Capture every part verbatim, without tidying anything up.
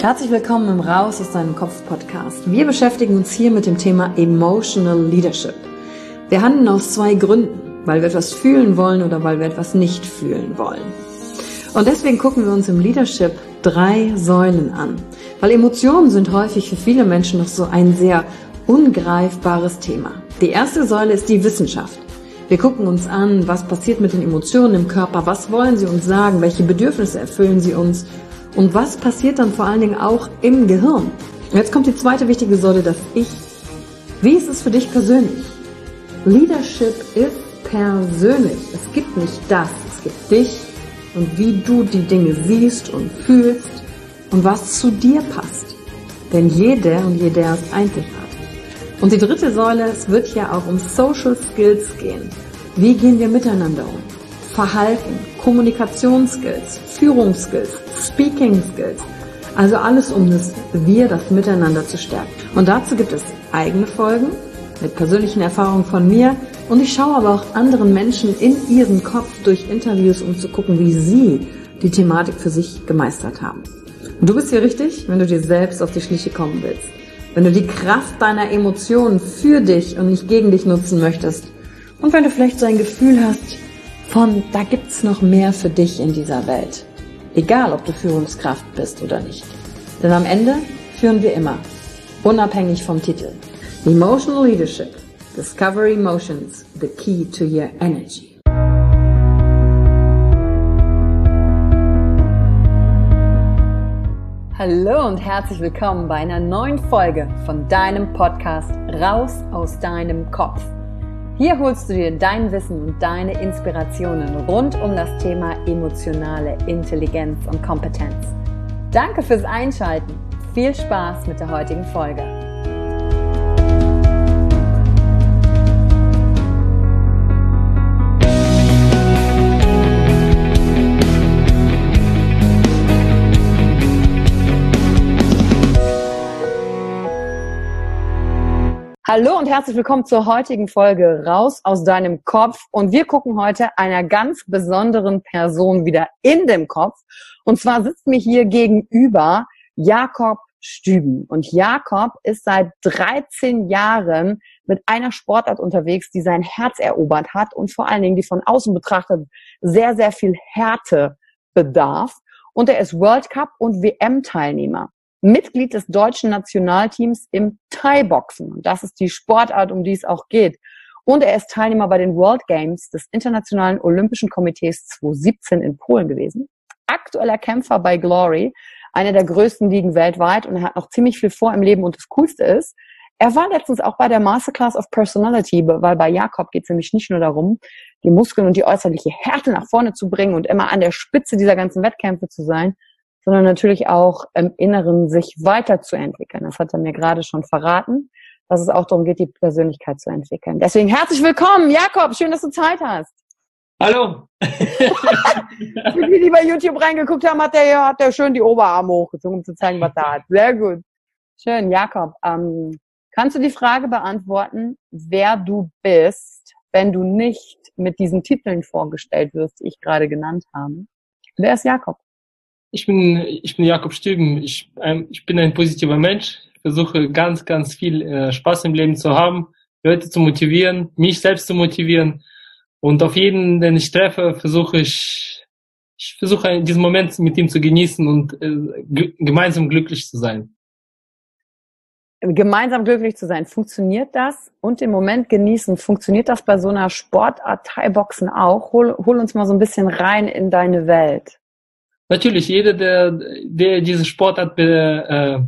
Herzlich willkommen im Raus aus deinem Kopf Podcast. Wir beschäftigen uns hier mit dem Thema Emotional Leadership. Wir handeln aus zwei Gründen, weil wir etwas fühlen wollen oder weil wir etwas nicht fühlen wollen. Und deswegen gucken wir uns im Leadership drei Säulen an, weil Emotionen sind häufig für viele Menschen noch so ein sehr ungreifbares Thema. Die erste Säule ist die Wissenschaft. Wir gucken uns an, was passiert mit den Emotionen im Körper, was wollen sie uns sagen, welche Bedürfnisse erfüllen sie uns und was passiert dann vor allen Dingen auch im Gehirn. Und jetzt kommt die zweite wichtige Säule, das Ich. Wie ist es für dich persönlich? Leadership ist persönlich. Es gibt nicht das, es gibt dich und wie du die Dinge siehst und fühlst und was zu dir passt. Denn jeder und jeder ist einzigartig. Und die dritte Säule, es wird ja auch um Social Skills gehen. Wie gehen wir miteinander um? Verhalten, Kommunikationsskills, Führungsskills, Speaking Skills. Also alles, um das Wir, das Miteinander zu stärken. Und dazu gibt es eigene Folgen mit persönlichen Erfahrungen von mir. Und ich schaue aber auch anderen Menschen in ihren Kopf durch Interviews, um zu gucken, wie sie die Thematik für sich gemeistert haben. Und du bist hier richtig, wenn du dir selbst auf die Schliche kommen willst. Wenn du die Kraft deiner Emotionen für dich und nicht gegen dich nutzen möchtest. Und wenn du vielleicht so ein Gefühl hast von, da gibt's noch mehr für dich in dieser Welt. Egal, ob du Führungskraft bist oder nicht. Denn am Ende führen wir immer, unabhängig vom Titel. Emotional Leadership. Discover Emotions, the key to your energy. Hallo und herzlich willkommen bei einer neuen Folge von deinem Podcast Raus aus deinem Kopf. Hier holst du dir dein Wissen und deine Inspirationen rund um das Thema emotionale Intelligenz und Kompetenz. Danke fürs Einschalten. Viel Spaß mit der heutigen Folge. Hallo und herzlich willkommen zur heutigen Folge Raus aus deinem Kopf. Und wir gucken heute einer ganz besonderen Person wieder in dem Kopf. Und zwar sitzt mir hier gegenüber Jakob Stüben. Und Jakob ist seit dreizehn Jahren mit einer Sportart unterwegs, die sein Herz erobert hat und vor allen Dingen die von außen betrachtet sehr, sehr viel Härte bedarf. Und er ist World Cup und W M-Teilnehmer. Mitglied des deutschen Nationalteams im Thai-Boxen. Und das ist die Sportart, um die es auch geht. Und er ist Teilnehmer bei den World Games des Internationalen Olympischen Komitees zwanzig siebzehn in Polen gewesen. Aktueller Kämpfer bei Glory, einer der größten Ligen weltweit. Und er hat noch ziemlich viel vor im Leben. Und das Coolste ist, er war letztens auch bei der Masterclass of Personality, weil bei Jakob geht es nämlich nicht nur darum, die Muskeln und die äußerliche Härte nach vorne zu bringen und immer an der Spitze dieser ganzen Wettkämpfe zu sein, sondern natürlich auch im Inneren sich weiterzuentwickeln. Das hat er mir gerade schon verraten, dass es auch darum geht, die Persönlichkeit zu entwickeln. Deswegen herzlich willkommen, Jakob. Schön, dass du Zeit hast. Hallo. Für die, die bei YouTube reingeguckt haben, hat der, hat der schön die Oberarme hochgezogen, um zu zeigen, was er hat. Sehr gut. Schön, Jakob. Ähm, kannst du die Frage beantworten, wer du bist, wenn du nicht mit diesen Titeln vorgestellt wirst, die ich gerade genannt habe? Wer ist Jakob? Ich bin, ich bin Jakob Stüben. Ich, ähm, ich bin ein positiver Mensch. Ich versuche ganz, ganz viel äh, Spaß im Leben zu haben, Leute zu motivieren, mich selbst zu motivieren. Und auf jeden, den ich treffe, versuche ich, ich versuche diesen Moment mit ihm zu genießen und äh, g- gemeinsam glücklich zu sein. Gemeinsam glücklich zu sein, funktioniert das? Und den Moment genießen, funktioniert das bei so einer Sportart Thai-Boxen auch? Hol, hol uns mal so ein bisschen rein in deine Welt. Natürlich, jeder, der, der diese Sportart äh,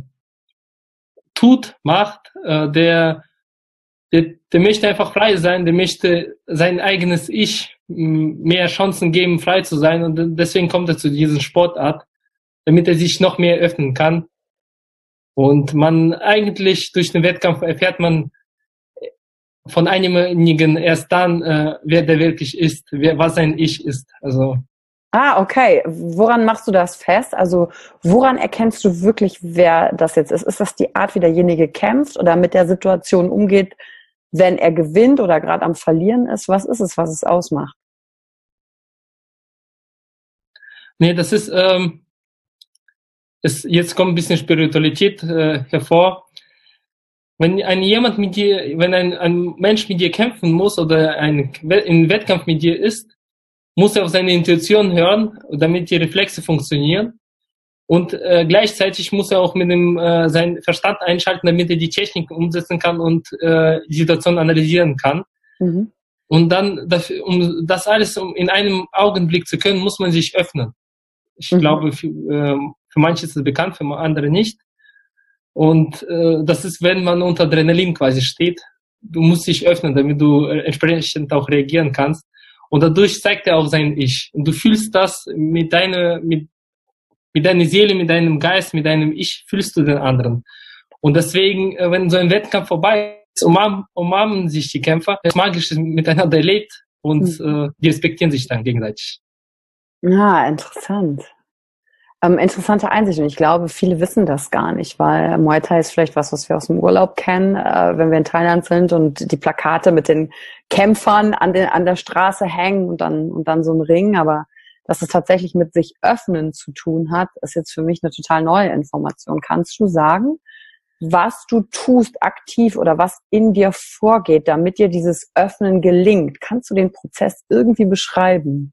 tut, macht, äh, der, der, der möchte einfach frei sein, der möchte sein eigenes Ich m, mehr Chancen geben, frei zu sein. Und deswegen kommt er zu dieser Sportart, damit er sich noch mehr öffnen kann. Und man eigentlich durch den Wettkampf erfährt man von einigen erst dann, äh, wer der wirklich ist, wer, was sein Ich ist. Also Ah, okay. Woran machst du das fest? Also woran erkennst du wirklich, wer das jetzt ist? Ist das die Art, wie derjenige kämpft oder mit der Situation umgeht, wenn er gewinnt oder gerade am Verlieren ist? Was ist es, was es ausmacht? Nee, das ist, ähm, es, jetzt kommt ein bisschen Spiritualität äh, hervor. Wenn ein jemand mit dir, wenn ein, ein Mensch mit dir kämpfen muss oder ein, ein Wettkampf mit dir ist, muss er auf seine Intuition hören, damit die Reflexe funktionieren. Und äh, gleichzeitig muss er auch mit dem äh, seinen Verstand einschalten, damit er die Technik umsetzen kann und äh, die Situation analysieren kann. Mhm. Und dann, dafür, um das alles um in einem Augenblick zu können, muss man sich öffnen. Ich mhm. glaube, für, äh, für manche ist es bekannt, für andere nicht. Und äh, das ist, wenn man unter Adrenalin quasi steht. Du musst dich öffnen, damit du äh, entsprechend auch reagieren kannst. Und dadurch zeigt er auch sein Ich. Und du fühlst das mit deiner, mit, mit deiner Seele, mit deinem Geist, mit deinem Ich, fühlst du den anderen. Und deswegen, äh, wenn so ein Wettkampf vorbei ist, umarmen, umarmen sich die Kämpfer, das Magische miteinander erlebt und mhm. äh, die respektieren sich dann gegenseitig. Ja, interessant. Ähm, interessante Einsicht, und ich glaube, viele wissen das gar nicht, weil Muay Thai ist vielleicht was, was wir aus dem Urlaub kennen, äh, wenn wir in Thailand sind und die Plakate mit den Kämpfern an, den, an der Straße hängen und dann, und dann so ein Ring, aber dass es tatsächlich mit sich öffnen zu tun hat, ist jetzt für mich eine total neue Information. Kannst du sagen, was du tust aktiv oder was in dir vorgeht, damit dir dieses Öffnen gelingt? Kannst du den Prozess irgendwie beschreiben?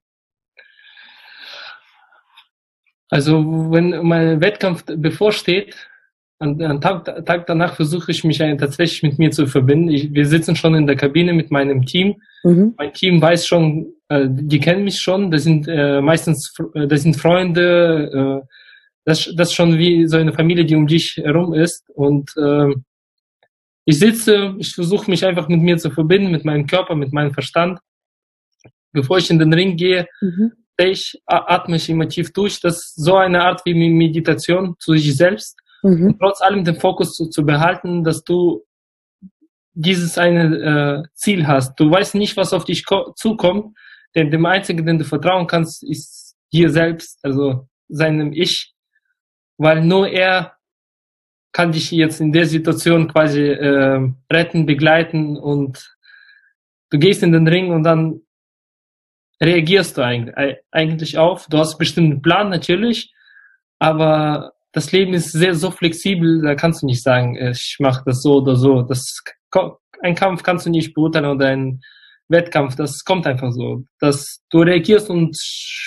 Also wenn mein Wettkampf bevorsteht, am, am Tag, Tag danach versuche ich mich tatsächlich mit mir zu verbinden. Ich, wir sitzen schon in der Kabine mit meinem Team. Mhm. Mein Team weiß schon, äh, die kennen mich schon. Das sind äh, meistens, das sind Freunde. Äh, das, das ist schon wie so eine Familie, die um dich herum ist. Und äh, ich sitze, ich versuche mich einfach mit mir zu verbinden, mit meinem Körper, mit meinem Verstand. Bevor ich in den Ring gehe, mhm. ich atme ich immer tief durch. Das ist so eine Art wie Meditation zu sich selbst. Mhm. Und trotz allem den Fokus zu, zu behalten, dass du dieses eine äh, Ziel hast. Du weißt nicht, was auf dich zukommt, denn dem Einzigen, den du vertrauen kannst, ist dir selbst, also seinem Ich, weil nur er kann dich jetzt in der Situation quasi äh, retten, begleiten und du gehst in den Ring und dann reagierst du eigentlich auf. Du hast bestimmt einen Plan natürlich, aber das Leben ist sehr so flexibel, da kannst du nicht sagen, ich mache das so oder so. Das, ein Kampf kannst du nicht beurteilen oder ein Wettkampf, das kommt einfach so. Dass du reagierst und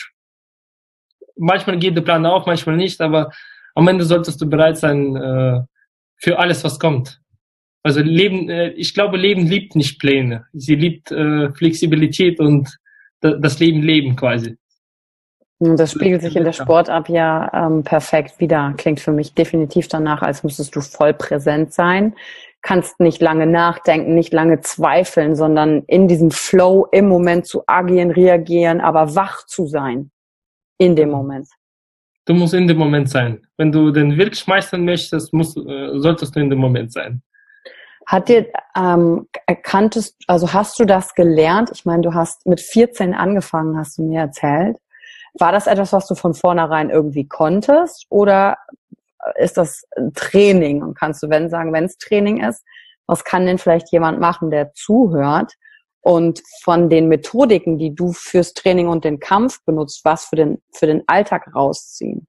manchmal geht der Plan auf, manchmal nicht, aber am Ende solltest du bereit sein äh, für alles, was kommt. Also Leben, äh, ich glaube, Leben liebt nicht Pläne. Sie liebt äh, Flexibilität und das Leben leben quasi. Das spiegelt sich in der Sportart ja ähm, perfekt wieder. Klingt für mich definitiv danach, als müsstest du voll präsent sein. Kannst nicht lange nachdenken, nicht lange zweifeln, sondern in diesem Flow im Moment zu agieren, reagieren, aber wach zu sein in dem Moment. Du musst in dem Moment sein. Wenn du den wirklich meistern möchtest, musst, äh, solltest du in dem Moment sein. Hat dir, ähm, erkanntest, also hast du das gelernt? Ich meine, du hast mit vierzehn angefangen, hast du mir erzählt. War das etwas, was du von vornherein irgendwie konntest? Oder ist das Training? Und kannst du, wenn sagen, wenn es Training ist, was kann denn vielleicht jemand machen, der zuhört und von den Methodiken, die du fürs Training und den Kampf benutzt, was für den, für den Alltag rausziehen?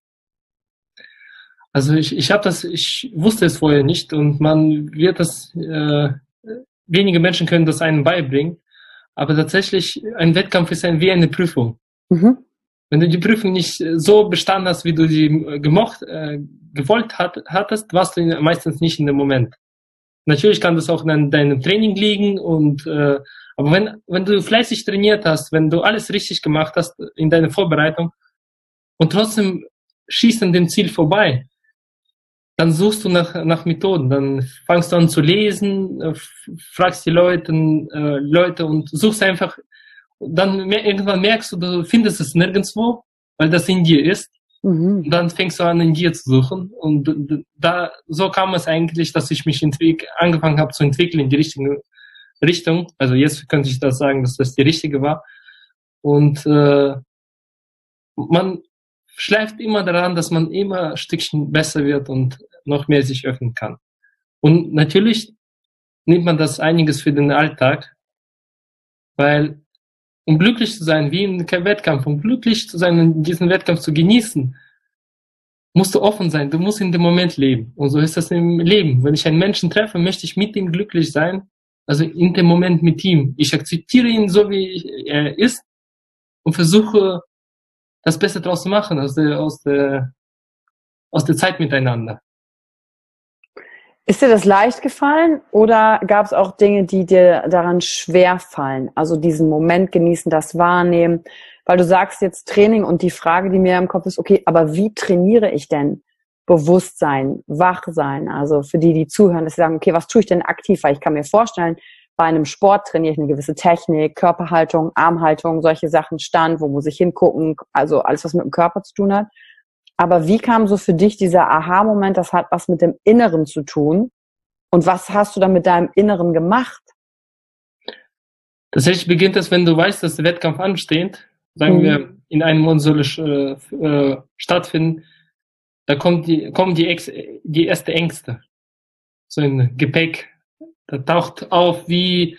Also ich, ich habe das, ich wusste es vorher nicht und man wird das, äh, wenige Menschen können das einem beibringen, aber tatsächlich ein Wettkampf ist ein, wie eine Prüfung. Mhm. Wenn du die Prüfung nicht so bestanden hast, wie du sie gemocht, äh, gewollt hat, hattest, warst du meistens nicht in dem Moment. Natürlich kann das auch in deinem Training liegen und äh, aber wenn wenn du fleißig trainiert hast, wenn du alles richtig gemacht hast in deiner Vorbereitung und trotzdem schießt an dem Ziel vorbei, dann suchst du nach, nach Methoden, dann fangst du an zu lesen, äh, fragst die Leute, äh, Leute und suchst einfach, dann mer- irgendwann merkst du, du findest es nirgendwo, weil das in dir ist. Mhm. Und dann fängst du an, in dir zu suchen. Und da, so kam es eigentlich, dass ich mich entwick- angefangen habe zu entwickeln in die richtige Richtung. Also jetzt könnte ich das sagen, dass das die richtige war. Und äh, man schleift immer daran, dass man immer ein Stückchen besser wird und noch mehr sich öffnen kann. Und natürlich nimmt man das einiges für den Alltag, weil um glücklich zu sein, wie in einem Wettkampf, um glücklich zu sein und diesen Wettkampf zu genießen, musst du offen sein, du musst in dem Moment leben. Und so ist das im Leben. Wenn ich einen Menschen treffe, möchte ich mit ihm glücklich sein, also in dem Moment mit ihm. Ich akzeptiere ihn so, wie er ist und versuche, das Beste draus zu machen, aus der, aus der, aus der Zeit miteinander. Ist dir das leicht gefallen oder gab es auch Dinge, die dir daran schwer fallen? Also diesen Moment genießen, das wahrnehmen, weil du sagst jetzt Training und die Frage, die mir im Kopf ist, okay, aber wie trainiere ich denn Bewusstsein, Wachsein? Also für die, die zuhören, dass sie sagen, okay, was tue ich denn aktiv? Weil ich kann mir vorstellen, bei einem Sport trainiere ich eine gewisse Technik, Körperhaltung, Armhaltung, solche Sachen, Stand, wo muss ich hingucken, also alles, was mit dem Körper zu tun hat. Aber wie kam so für dich dieser Aha-Moment, das hat was mit dem Inneren zu tun? Und was hast du dann mit deinem Inneren gemacht? Tatsächlich beginnt es, wenn du weißt, dass der Wettkampf ansteht, sagen mhm. wir, in einem Monat soll es äh, äh, stattfinden, da kommt die, kommen die, Ex, die erste Ängste. So ein Gepäck. Da taucht auf wie,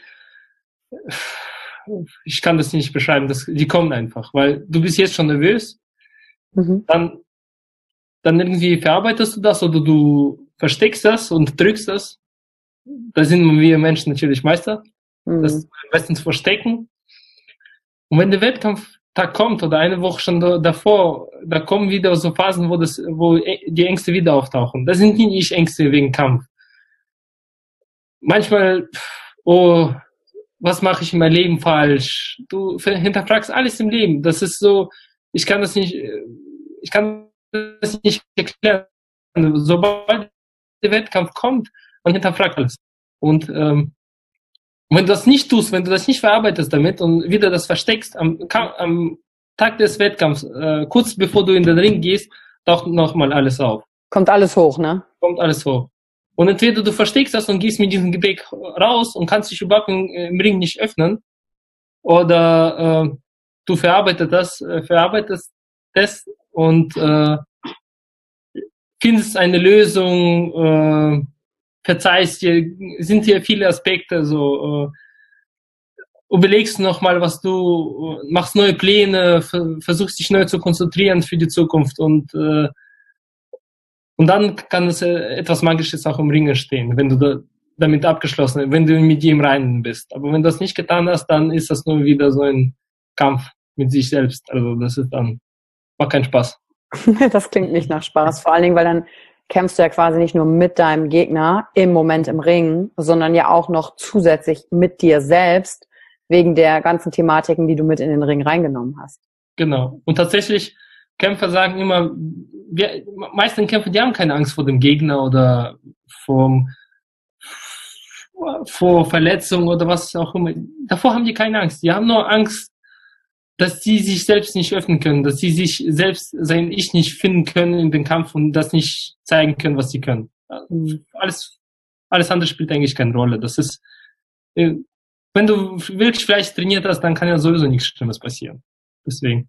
ich kann das nicht beschreiben, das, die kommen einfach, weil du bist jetzt schon nervös, mhm. dann dann irgendwie verarbeitest du das oder du versteckst das und drückst das. Da sind wir Menschen natürlich Meister. Mhm. Das meistens verstecken. Und wenn der Wettkampftag kommt oder eine Woche schon davor, da kommen wieder so Phasen, wo das, wo die Ängste wieder auftauchen. Das sind nicht Ängste wegen Kampf. Manchmal, oh, was mache ich in meinem Leben falsch? Du hinterfragst alles im Leben. Das ist so, ich kann das nicht, ich kann das nicht erklären. Sobald der Wettkampf kommt, man hinterfragt alles. Und ähm, wenn du das nicht tust, wenn du das nicht verarbeitest damit und wieder das versteckst, am, am Tag des Wettkampfs, äh, kurz bevor du in den Ring gehst, taucht nochmal alles auf. Kommt alles hoch, ne? Kommt alles hoch. Und entweder du versteckst das und gehst mit diesem Gepäck raus und kannst dich überhaupt im, im Ring nicht öffnen, oder äh, du verarbeitest das, äh, verarbeitest das und äh, findest eine Lösung, äh, verzeihst dir, sind hier viele Aspekte, so äh, überlegst nochmal, was du, äh, machst neue Pläne, ver versuchst dich neu zu konzentrieren für die Zukunft und äh, und dann kann es äh, etwas Magisches auch im Ring entstehen, wenn du da, damit abgeschlossen, wenn du mit dir im Reinen bist. Aber wenn du das nicht getan hast, dann ist das nur wieder so ein Kampf mit sich selbst. Also das ist dann, macht keinen Spaß. Das klingt nicht nach Spaß. Vor allen Dingen, weil dann kämpfst du ja quasi nicht nur mit deinem Gegner im Moment im Ring, sondern ja auch noch zusätzlich mit dir selbst, wegen der ganzen Thematiken, die du mit in den Ring reingenommen hast. Genau. Und tatsächlich, Kämpfer sagen immer, wir, meisten Kämpfer, die haben keine Angst vor dem Gegner oder vor, vor Verletzungen oder was auch immer. Davor haben die keine Angst. Die haben nur Angst, dass sie sich selbst nicht öffnen können, dass sie sich selbst, sein Ich nicht finden können in den Kampf und das nicht zeigen können, was sie können. Alles, alles andere spielt eigentlich keine Rolle. Das ist, wenn du wirklich vielleicht trainiert hast, dann kann ja sowieso nichts Schlimmes passieren. Deswegen.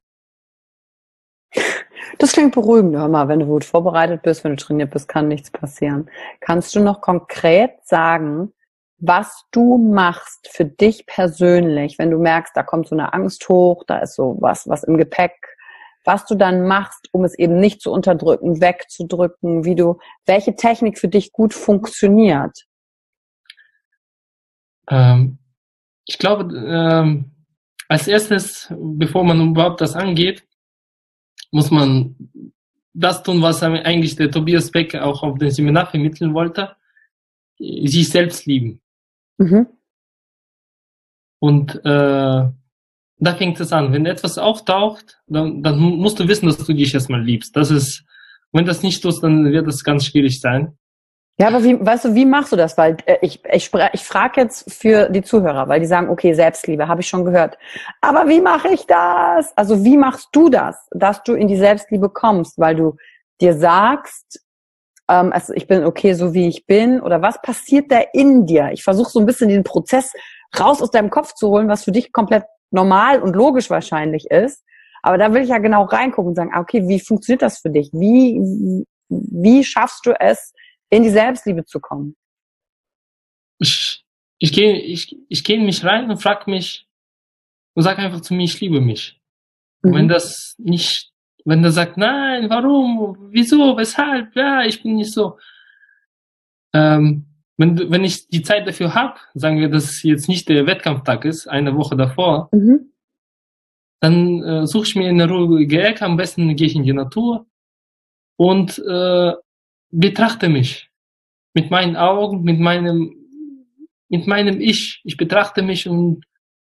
Das klingt beruhigend, hör mal, wenn du gut vorbereitet bist, wenn du trainiert bist, kann nichts passieren. Kannst du noch konkret sagen, was du machst für dich persönlich, wenn du merkst, da kommt so eine Angst hoch, da ist so was, was im Gepäck, was du dann machst, um es eben nicht zu unterdrücken, wegzudrücken, wie du, welche Technik für dich gut funktioniert? Ähm, ich glaube, ähm, als erstes, bevor man überhaupt das angeht, muss man das tun, was eigentlich der Tobias Beck auch auf dem Seminar vermitteln wollte, sich selbst lieben. Mhm. Und äh, da fängt es an. Wenn etwas auftaucht, dann, dann musst du wissen, dass du dich erstmal liebst. Das ist, wenn das nicht tust, dann wird das ganz schwierig sein. Ja, aber wie, weißt du, wie machst du das? Weil äh, ich, ich, ich frage jetzt für die Zuhörer, weil die sagen, okay, Selbstliebe, habe ich schon gehört. Aber wie mache ich das? Also wie machst du das, dass du in die Selbstliebe kommst? Weil du dir sagst, ähm, also ich bin okay, so wie ich bin. Oder was passiert da in dir? Ich versuche so ein bisschen den Prozess raus aus deinem Kopf zu holen, was für dich komplett normal und logisch wahrscheinlich ist. Aber da will ich ja genau reingucken und sagen, okay, wie funktioniert das für dich? Wie, wie schaffst du es, in die Selbstliebe zu kommen? Ich, ich gehe ich, ich geh in mich rein und frage mich und sage einfach zu mir, ich liebe mich. Mhm. Und wenn das nicht wenn er sagt, nein, warum, wieso, weshalb, ja, ich bin nicht so. Ähm, wenn, wenn ich die Zeit dafür habe, sagen wir, dass es jetzt nicht der Wettkampftag ist, eine Woche davor, Mhm. dann äh, suche ich mir eine ruhige Ecke, am besten gehe ich in die Natur und äh, betrachte mich mit meinen Augen, mit meinem, mit meinem Ich. Ich betrachte mich und,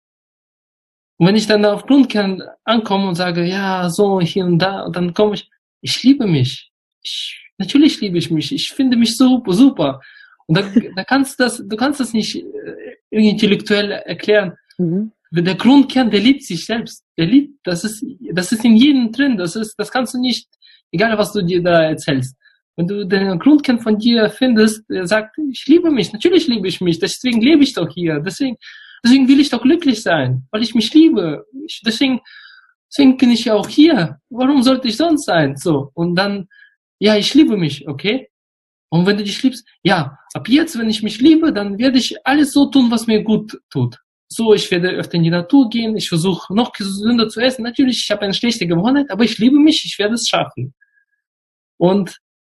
und wenn ich dann auf Grundkern ankomme und sage, ja, so hier und da, und dann komme ich, ich liebe mich. Ich, natürlich liebe ich mich. Ich finde mich super, super. Und da, da kannst du das, du kannst das nicht äh, intellektuell erklären. Mhm. Der Grundkern, der liebt sich selbst. Der liebt, das ist, das ist in jedem drin. Das ist, das kannst du nicht, egal was du dir da erzählst. Wenn du den Grundkern von dir findest, der sagt, ich liebe mich, natürlich liebe ich mich, deswegen lebe ich doch hier, deswegen, deswegen will ich doch glücklich sein, weil ich mich liebe. Ich, deswegen, deswegen bin ich ja auch hier. Warum sollte ich sonst sein? So. Und dann, ja, ich liebe mich, okay? Und wenn du dich liebst, ja, ab jetzt, wenn ich mich liebe, dann werde ich alles so tun, was mir gut tut. So, ich werde öfter in die Natur gehen, ich versuche noch gesünder zu essen. Natürlich, ich habe eine schlechte Gewohnheit, aber ich liebe mich, ich werde es schaffen. Und,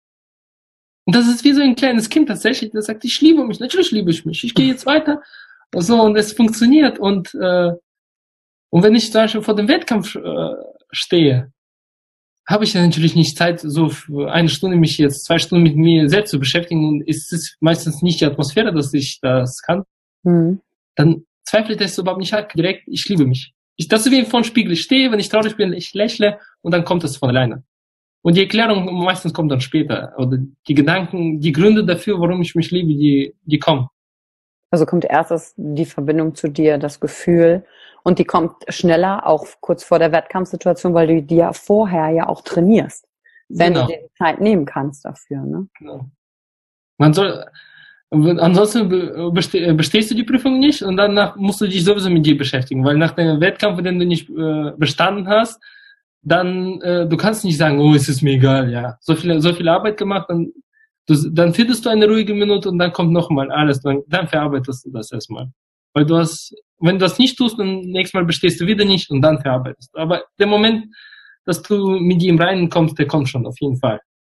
und das ist wie so ein kleines Kind tatsächlich, das sagt, ich liebe mich, natürlich liebe ich mich, ich gehe jetzt weiter. Und so, und es funktioniert. Und, äh, und wenn ich zum Beispiel vor dem Wettkampf äh, stehe, habe ich ja natürlich nicht Zeit, so für eine Stunde mich jetzt zwei Stunden mit mir selbst zu beschäftigen, und es ist meistens nicht die Atmosphäre, dass ich das kann. Mhm. Dann zweifle ich das überhaupt nicht ab, direkt, ich liebe mich. Ich, das ist wie vor dem Spiegel, ich stehe, wenn ich traurig bin, ich lächle und dann kommt es von alleine. Und die Erklärung meistens kommt dann später. Oder die Gedanken, die Gründe dafür, warum ich mich liebe, die, die kommen. Also kommt erst das, die Verbindung zu dir, das Gefühl, und die kommt schneller, auch kurz vor der Wettkampfsituation, weil du die ja vorher ja auch trainierst, wenn Genau. du dir die Zeit nehmen kannst dafür. Ne? Genau. Man soll, ansonsten beste, bestehst du die Prüfung nicht und danach musst du dich sowieso mit dir beschäftigen, weil nach dem Wettkampf, den du nicht äh, bestanden hast, dann, äh, du kannst nicht sagen, oh, es ist mir egal, ja. So viel, so viel Arbeit gemacht, dann, du, dann findest du eine ruhige Minute und dann kommt nochmal alles, dann, dann verarbeitest du das erstmal. Weil du hast, wenn du das nicht tust, dann nächstes Mal bestehst du wieder nicht und dann verarbeitest du. Aber der Moment, dass du mit dir im Reinen kommst, der kommt schon, auf jeden Fall.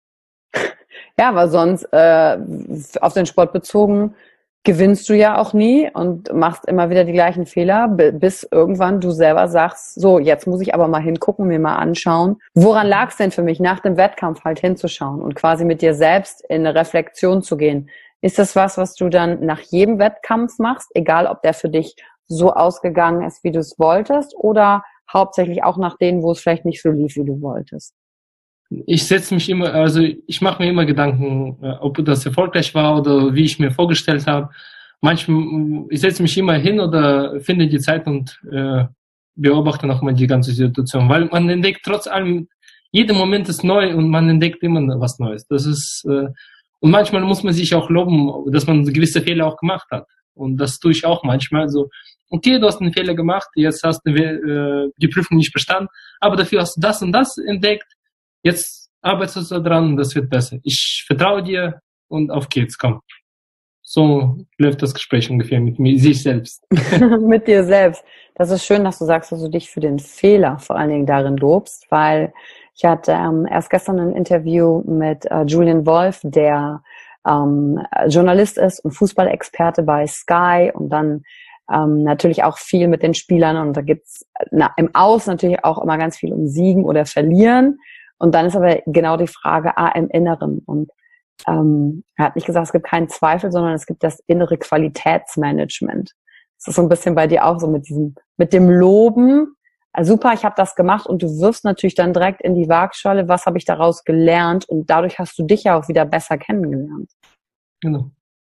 Ja, aber sonst äh, auf den Sport bezogen gewinnst du ja auch nie und machst immer wieder die gleichen Fehler, bis irgendwann du selber sagst, so, jetzt muss ich aber mal hingucken, mir mal anschauen. Woran lag es denn für mich, nach dem Wettkampf halt hinzuschauen und quasi mit dir selbst in eine Reflexion zu gehen? Ist das was, was du dann nach jedem Wettkampf machst, egal ob der für dich so ausgegangen ist, wie du es wolltest, oder hauptsächlich auch nach denen, wo es vielleicht nicht so lief, wie du wolltest? Ich setze mich immer, also ich mache mir immer Gedanken, ob das erfolgreich war oder wie ich mir vorgestellt habe. Manchmal, ich setze mich immer hin oder finde die Zeit und äh, beobachte nochmal die ganze Situation, weil man entdeckt trotz allem, jeder Moment ist neu und man entdeckt immer was Neues. Das ist äh, und manchmal muss man sich auch loben, dass man gewisse Fehler auch gemacht hat. Und das tue ich auch manchmal. So, okay, du hast einen Fehler gemacht, jetzt hast du äh, die Prüfung nicht bestanden, aber dafür hast du das und das entdeckt. Jetzt arbeitest du dran und das wird besser. Ich vertraue dir und auf geht's, komm. So läuft das Gespräch ungefähr mit mir, sich selbst. Mit dir selbst. Das ist schön, dass du sagst, dass du dich für den Fehler vor allen Dingen darin lobst, weil ich hatte ähm, erst gestern ein Interview mit äh, Julian Wolf, der ähm, Journalist ist und Fußballexperte bei Sky und dann ähm, natürlich auch viel mit den Spielern, und da gibt's na, im Aus natürlich auch immer ganz viel um Siegen oder Verlieren. Und dann ist aber genau die Frage, ah, im Inneren. Und ähm, er hat nicht gesagt, es gibt keinen Zweifel, sondern es gibt das innere Qualitätsmanagement. Das ist so ein bisschen bei dir auch so mit diesem, mit dem Loben. Also super, ich habe das gemacht, und du wirfst natürlich dann direkt in die Waagschale, was habe ich daraus gelernt, und dadurch hast du dich ja auch wieder besser kennengelernt. Genau.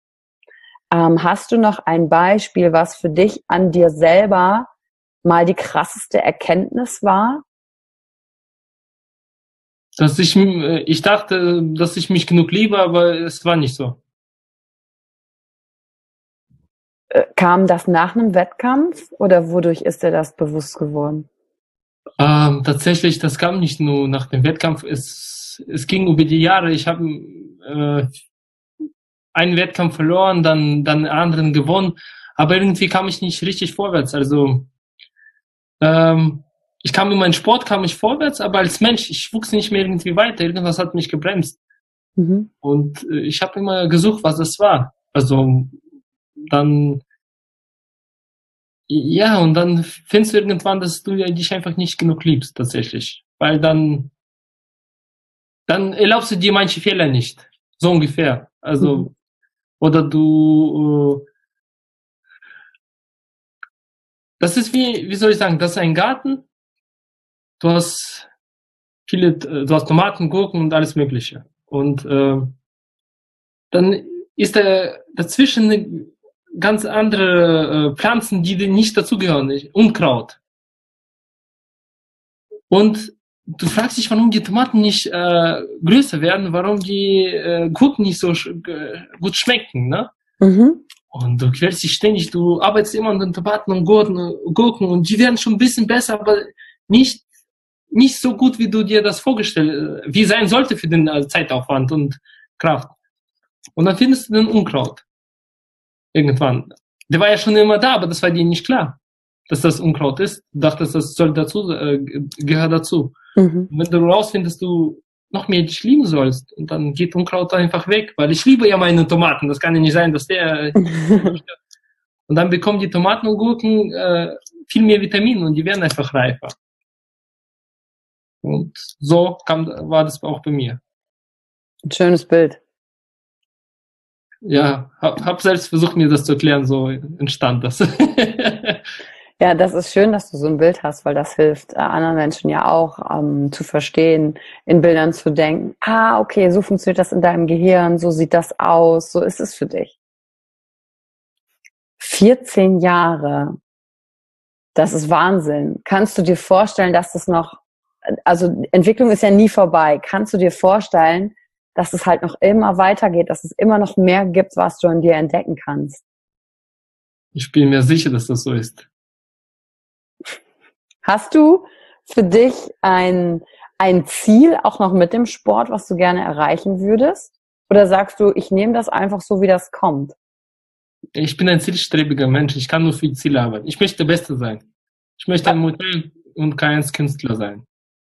Ähm, hast du noch ein Beispiel, was für dich an dir selber mal die krasseste Erkenntnis war? Dass ich, ich dachte, dass ich mich genug liebe, aber es war nicht so. Äh, kam das nach einem Wettkampf oder wodurch ist dir das bewusst geworden? Ähm, tatsächlich, das kam nicht nur nach dem Wettkampf. Es, es ging über die Jahre. Ich habe äh, einen Wettkampf verloren, dann dann einen anderen gewonnen, aber irgendwie kam ich nicht richtig vorwärts. Also ähm, ich kam in meinen Sport, kam ich vorwärts, aber als Mensch, ich wuchs nicht mehr irgendwie weiter. Irgendwas hat mich gebremst. Mhm. Und äh, ich habe immer gesucht, was es war. Also dann, ja, und dann findest du irgendwann, dass du dich einfach nicht genug liebst, tatsächlich. Weil dann, dann erlaubst du dir manche Fehler nicht. So ungefähr. Also, mhm. oder du, äh, das ist wie, wie soll ich sagen, das ist ein Garten. Du hast viele, du hast Tomaten, Gurken und alles Mögliche. Und äh, dann ist da dazwischen eine ganz andere äh, Pflanzen, die nicht dazugehören, Unkraut. Und du fragst dich, warum die Tomaten nicht äh, größer werden, warum die äh, Gurken nicht so sch- gut schmecken, ne? Mhm. Und du quälst dich ständig, du arbeitest immer an den Tomaten und Gurken, Gurken und die werden schon ein bisschen besser, aber nicht nicht so gut, wie du dir das vorgestellt, wie sein sollte für den äh, Zeitaufwand und Kraft. Und dann findest du den Unkraut. Irgendwann. Der war ja schon immer da, aber das war dir nicht klar, dass das Unkraut ist. Du dachtest, das soll dazu, äh, gehört dazu. Mhm. Und wenn du rausfindest, du noch mehr dich lieben sollst, und dann geht Unkraut einfach weg, weil ich liebe ja meine Tomaten. Das kann ja nicht sein, dass der... Und dann bekommen die Tomaten und Gurken äh, viel mehr Vitamine und die werden einfach reifer. Und so kam, war das auch bei mir. Ein schönes Bild. Ja, hab, hab selbst versucht, mir das zu erklären, so entstand das. Ja, das ist schön, dass du so ein Bild hast, weil das hilft äh, anderen Menschen ja auch ähm, zu verstehen, in Bildern zu denken. Ah, okay, so funktioniert das in deinem Gehirn, so sieht das aus, so ist es für dich. vierzehn Jahre, das ist Wahnsinn. Kannst du dir vorstellen, dass das noch, also Entwicklung ist ja nie vorbei. Kannst du dir vorstellen, dass es halt noch immer weitergeht, dass es immer noch mehr gibt, was du an dir entdecken kannst? Ich bin mir sicher, dass das so ist. Hast du für dich ein, ein Ziel, auch noch mit dem Sport, was du gerne erreichen würdest? Oder sagst du, ich nehme das einfach so, wie das kommt? Ich bin ein zielstrebiger Mensch. Ich kann nur für Ziele arbeiten. Ich möchte der Beste sein. Ich möchte ein Modell und kein Künstler sein.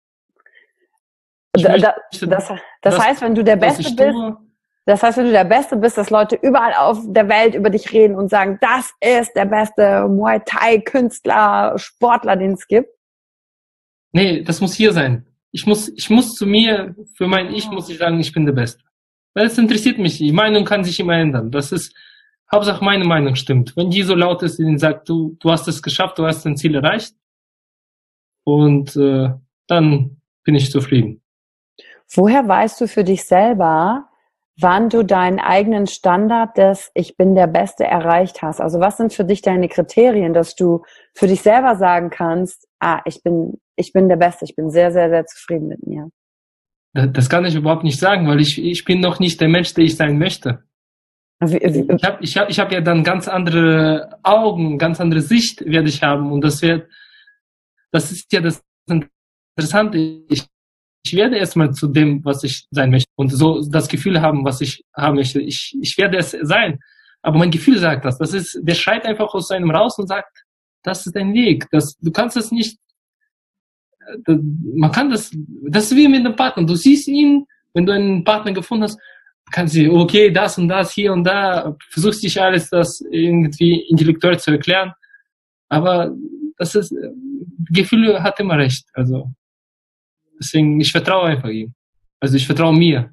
Da, da, das, das, das heißt, wenn du der Beste bist, das heißt, wenn du der Beste bist, dass Leute überall auf der Welt über dich reden und sagen, das ist der beste Muay Thai Künstler, Sportler, den es gibt? Nee, das muss hier sein. Ich muss, ich muss zu mir, für mein Ich muss ich sagen, ich bin der Beste. Weil es interessiert mich. Die Meinung kann sich immer ändern. Das ist, Hauptsache meine Meinung stimmt. Wenn die so laut ist, die sagt, du, du hast es geschafft, du hast dein Ziel erreicht. Und äh, dann bin ich zufrieden. Woher weißt du für dich selber, wann du deinen eigenen Standard des Ich bin der Beste erreicht hast? Also was sind für dich deine Kriterien, dass du für dich selber sagen kannst, ah, ich bin, ich bin der Beste, ich bin sehr, sehr, sehr zufrieden mit mir? Das kann ich überhaupt nicht sagen, weil ich, ich bin noch nicht der Mensch, der ich sein möchte. Wie, wie, ich habe ich hab, ich hab ja dann ganz andere Augen, ganz andere Sicht werde ich haben. Und das wird, das ist ja das Interessante. Ich Ich werde erstmal zu dem, was ich sein möchte und so das Gefühl haben, was ich haben möchte. Ich, ich werde es sein. Aber mein Gefühl sagt das. Das ist, der schreit einfach aus seinem raus und sagt, das ist dein Weg. Das, du kannst es nicht, das, man kann das, das ist wie mit einem Partner. Du siehst ihn, wenn du einen Partner gefunden hast, kannst du, okay, das und das, hier und da, versuchst dich alles das irgendwie intellektuell zu erklären. Aber das ist, Gefühle hat immer recht. Also, deswegen, ich vertraue einfach ihm. Also ich vertraue mir.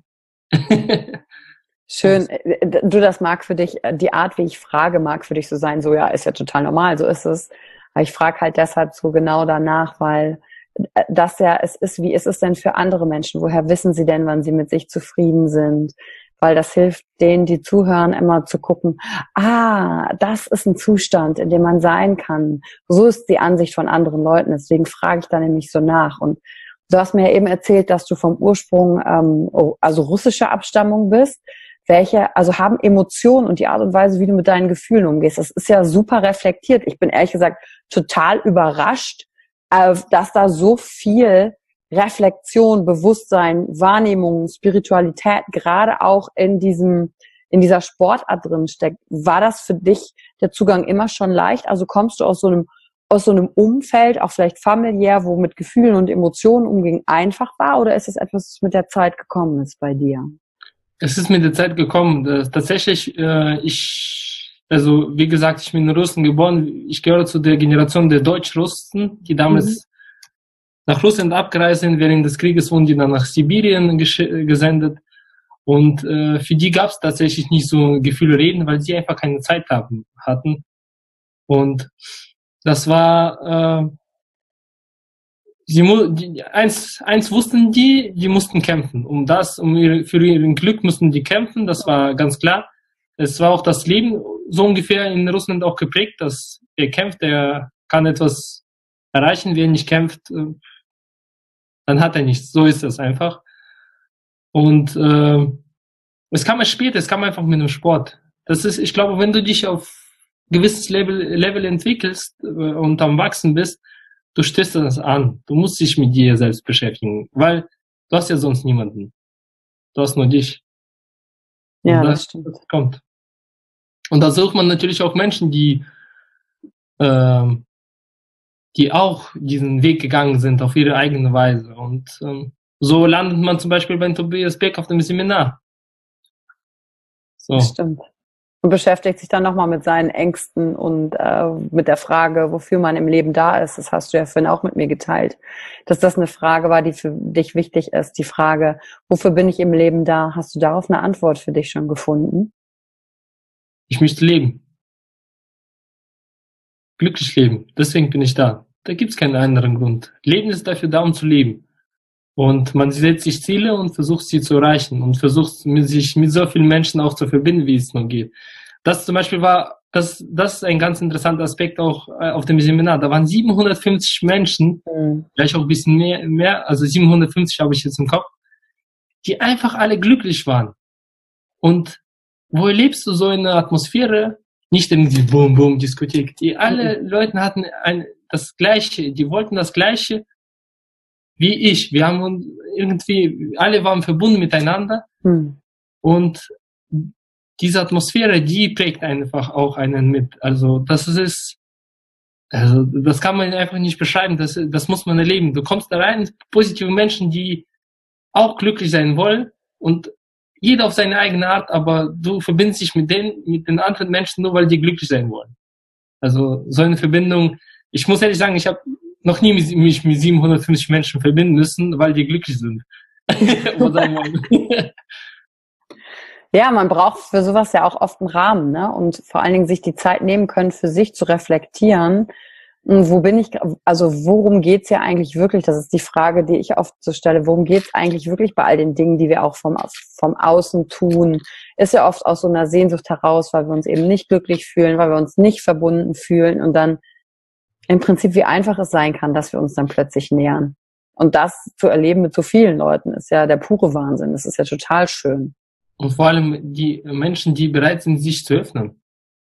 Schön. Du, das mag für dich, die Art, wie ich frage, mag für dich so sein, so ja, ist ja total normal, so ist es. Aber ich frage halt deshalb so genau danach, weil das ja, es ist, wie ist es denn für andere Menschen? Woher wissen sie denn, wann sie mit sich zufrieden sind? Weil das hilft denen, die zuhören, immer zu gucken, ah, das ist ein Zustand, in dem man sein kann. So ist die Ansicht von anderen Leuten. Deswegen frage ich da nämlich so nach. Und du hast mir ja eben erzählt, dass du vom Ursprung, ähm, also russischer Abstammung bist. Welche, also haben Emotionen und die Art und Weise, wie du mit deinen Gefühlen umgehst, das ist ja super reflektiert. Ich bin ehrlich gesagt total überrascht, äh, dass da so viel Reflexion, Bewusstsein, Wahrnehmung, Spiritualität gerade auch in diesem, in dieser Sportart drin steckt. War das für dich der Zugang immer schon leicht? Also kommst du aus so einem aus so einem Umfeld, auch vielleicht familiär, wo mit Gefühlen und Emotionen umging, einfach war? Oder ist es etwas, das mit der Zeit gekommen ist bei dir? Es ist mit der Zeit gekommen. Das, tatsächlich, äh, ich, also wie gesagt, ich bin in Russland geboren. Ich gehöre zu der Generation der Deutsch-Russen, die damals mhm. nach Russland abgereist sind. Während des Krieges wurden die dann nach Sibirien gesendet. Und äh, für die gab es tatsächlich nicht so Gefühle reden, weil sie einfach keine Zeit haben, hatten. Und das war, äh, sie mu die, eins, eins wussten die, die mussten kämpfen. Um das, um ihre, für ihr Glück mussten die kämpfen, das war ganz klar. Es war auch das Leben so ungefähr in Russland auch geprägt, dass wer kämpft, der kann etwas erreichen, wer nicht kämpft, äh, dann hat er nichts. So ist das einfach. Und äh, es kam erst später, es kam einfach mit dem Sport. Das ist, ich glaube, wenn du dich auf gewisses Level, Level entwickelst äh, und am Wachsen bist, du stößt das an. Du musst dich mit dir selbst beschäftigen, weil du hast ja sonst niemanden. Du hast nur dich. Ja, und das, das stimmt. Kommt. Und da sucht man natürlich auch Menschen, die äh, die auch diesen Weg gegangen sind auf ihre eigene Weise. Und ähm, so landet man zum Beispiel bei Tobias Beck auf dem Seminar. So. Das stimmt. Und beschäftigt sich dann nochmal mit seinen Ängsten und äh, mit der Frage, wofür man im Leben da ist. Das hast du ja vorhin auch mit mir geteilt. Dass das eine Frage war, die für dich wichtig ist. Die Frage, wofür bin ich im Leben da? Hast du darauf eine Antwort für dich schon gefunden? Ich möchte leben. Glücklich leben. Deswegen bin ich da. Da gibt's keinen anderen Grund. Leben ist dafür da, um zu leben. Und man setzt sich Ziele und versucht sie zu erreichen und versucht sich mit so vielen Menschen auch zu verbinden, wie es nur geht. Das zum Beispiel war, das, das ist ein ganz interessanter Aspekt auch auf dem Seminar. Da waren siebenhundertfünfzig Menschen, mhm. vielleicht auch ein bisschen mehr, mehr, also siebenhundertfünfzig habe ich jetzt im Kopf, die einfach alle glücklich waren. Und wo erlebst du so eine Atmosphäre? Nicht irgendwie Boom, Boom, Diskothek. Die alle mhm. Leute hatten ein, das Gleiche, die wollten das Gleiche wie ich. Wir haben uns irgendwie, alle waren verbunden miteinander. Hm. Und diese Atmosphäre, die prägt einfach auch einen mit. Also das ist, also das kann man einfach nicht beschreiben. Das, das muss man erleben. Du kommst da rein, positive Menschen, die auch glücklich sein wollen und jeder auf seine eigene Art, aber du verbindest dich mit den, mit den anderen Menschen nur, weil die glücklich sein wollen. Also so eine Verbindung. Ich muss ehrlich sagen, ich habe noch nie mich mit siebenhundertfünfzig Menschen verbinden müssen, weil die glücklich sind. Ja, man braucht für sowas ja auch oft einen Rahmen, ne? Und vor allen Dingen sich die Zeit nehmen können, für sich zu reflektieren. Wo bin ich, also worum geht's ja eigentlich wirklich? Das ist die Frage, die ich oft so stelle. Worum geht's eigentlich wirklich bei all den Dingen, die wir auch vom, vom Außen tun? Ist ja oft aus so einer Sehnsucht heraus, weil wir uns eben nicht glücklich fühlen, weil wir uns nicht verbunden fühlen und dann im Prinzip, wie einfach es sein kann, dass wir uns dann plötzlich nähern. Und das zu erleben mit so vielen Leuten ist ja der pure Wahnsinn. Das ist ja total schön. Und vor allem die Menschen, die bereit sind, sich zu öffnen.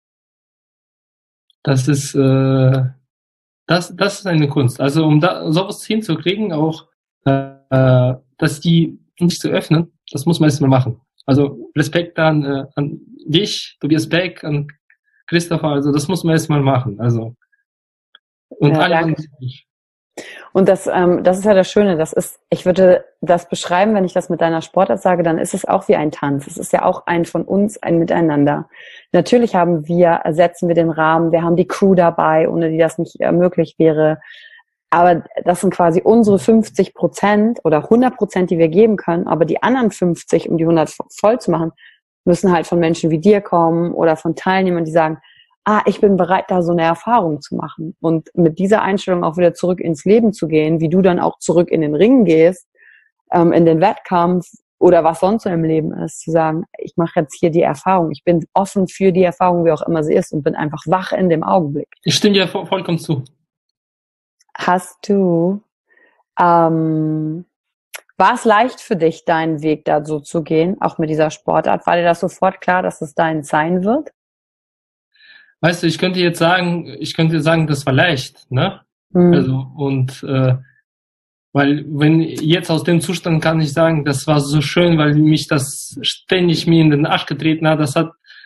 Das ist, äh, das, das ist eine Kunst. Also um da sowas hinzukriegen, auch, äh, dass die sich zu öffnen, das muss man erstmal machen. Also Respekt an, äh, an dich, Tobias Beck, an Christopher, also das muss man erstmal machen. Also und ja, alle und das, ähm, das ist ja das Schöne. Das ist, ich würde das beschreiben, wenn ich das mit deiner Sportart sage, dann ist es auch wie ein Tanz. Es ist ja auch ein von uns, ein Miteinander. Natürlich haben wir, setzen wir den Rahmen, wir haben die Crew dabei, ohne die das nicht äh, möglich wäre. Aber das sind quasi unsere fünfzig Prozent oder hundert Prozent, die wir geben können. Aber die anderen fünfzig, um die hundert voll zu machen, müssen halt von Menschen wie dir kommen oder von Teilnehmern, die sagen, ah, ich bin bereit, da so eine Erfahrung zu machen. Und mit dieser Einstellung auch wieder zurück ins Leben zu gehen, wie du dann auch zurück in den Ring gehst, ähm, in den Wettkampf oder was sonst so im Leben ist, zu sagen, ich mache jetzt hier die Erfahrung. Ich bin offen für die Erfahrung, wie auch immer sie ist und bin einfach wach in dem Augenblick. Ich stimme dir vollkommen zu. Hast du, ähm, war es leicht für dich, deinen Weg da so zu gehen, auch mit dieser Sportart? War dir das sofort klar, dass es dein sein wird? Weißt du, ich könnte jetzt sagen, ich könnte sagen, das war leicht, ne? Mhm. Also, und, äh, weil, wenn jetzt aus dem Zustand kann ich sagen, das war so schön, weil mich das ständig mir in den Arsch getreten hat, das hat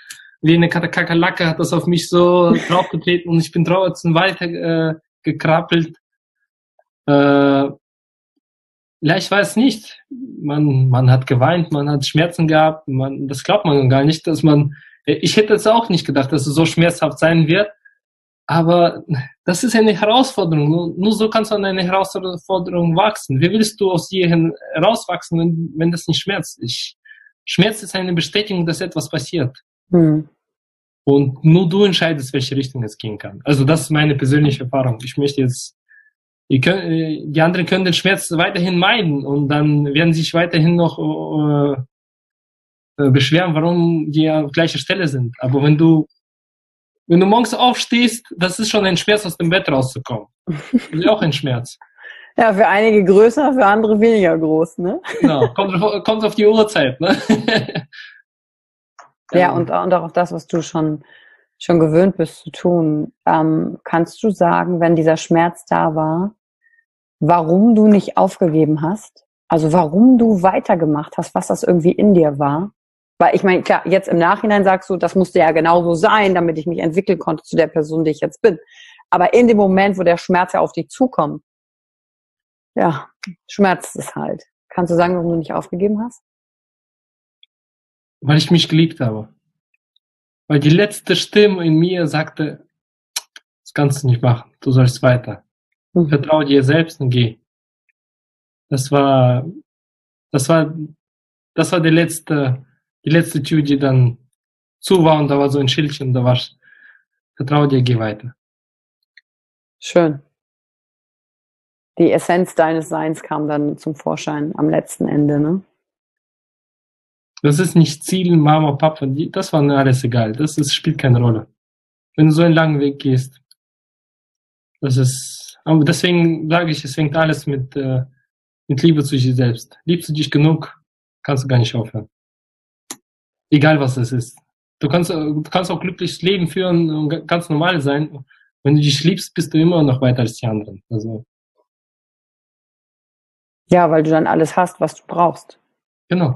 wie eine Kakerlake hat das auf mich so draufgetreten und ich bin draußen weiter äh, gekrabbelt. Äh, ja, ich weiß nicht. Man, man hat geweint, man hat Schmerzen gehabt, man, das glaubt man gar nicht, dass man, ich hätte es auch nicht gedacht, dass es so schmerzhaft sein wird, aber das ist eine Herausforderung. Nur, nur so kannst du an eine Herausforderung wachsen. Wie willst du aus dir herauswachsen, wenn, wenn das nicht schmerzt? Ich, Schmerz ist eine Bestätigung, dass etwas passiert. Hm. Und nur du entscheidest, welche Richtung es gehen kann. Also das ist meine persönliche Erfahrung. Ich möchte jetzt, ihr könnt, die anderen können den Schmerz weiterhin meiden und dann werden sich weiterhin noch äh, beschweren, warum die an gleicher Stelle sind. Aber wenn du wenn du morgens aufstehst, das ist schon ein Schmerz, aus dem Bett rauszukommen. Das ist auch ein Schmerz. Ja, für einige größer, für andere weniger groß, ne? Genau, kommt, kommt auf die Uhrzeit, ne? Ja, und, und auch auf das, was du schon, schon gewöhnt bist zu tun. Ähm, kannst du sagen, wenn dieser Schmerz da war, warum du nicht aufgegeben hast? Also warum du weitergemacht hast, was das irgendwie in dir war? Weil ich meine, klar, jetzt im Nachhinein sagst du, das musste ja genauso sein, damit ich mich entwickeln konnte zu der Person, die ich jetzt bin. Aber in dem Moment, wo der Schmerz ja auf dich zukommt, ja, schmerzt es halt. Kannst du sagen, warum du nicht aufgegeben hast? Weil ich mich geliebt habe. Weil die letzte Stimme in mir sagte, das kannst du nicht machen, du sollst weiter. Mhm. Vertraue dir selbst und geh. Das war, das war, das war die letzte, die letzte Tür, die dann zu war und da war so ein Schildchen, da war, vertraue dir, geh weiter. Schön. Die Essenz deines Seins kam dann zum Vorschein am letzten Ende, ne? Das ist nicht Ziel, Mama, Papa, die, das war mir alles egal. Das ist, spielt keine Rolle. Wenn du so einen langen Weg gehst, das ist, aber deswegen sage ich, es fängt alles mit, äh, mit Liebe zu dir selbst. Liebst du dich genug, kannst du gar nicht aufhören. Egal was es ist. Du kannst, du kannst auch glückliches Leben führen und ganz normal sein. Wenn du dich liebst, bist du immer noch weiter als die anderen. Also. Ja, weil du dann alles hast, was du brauchst. Genau.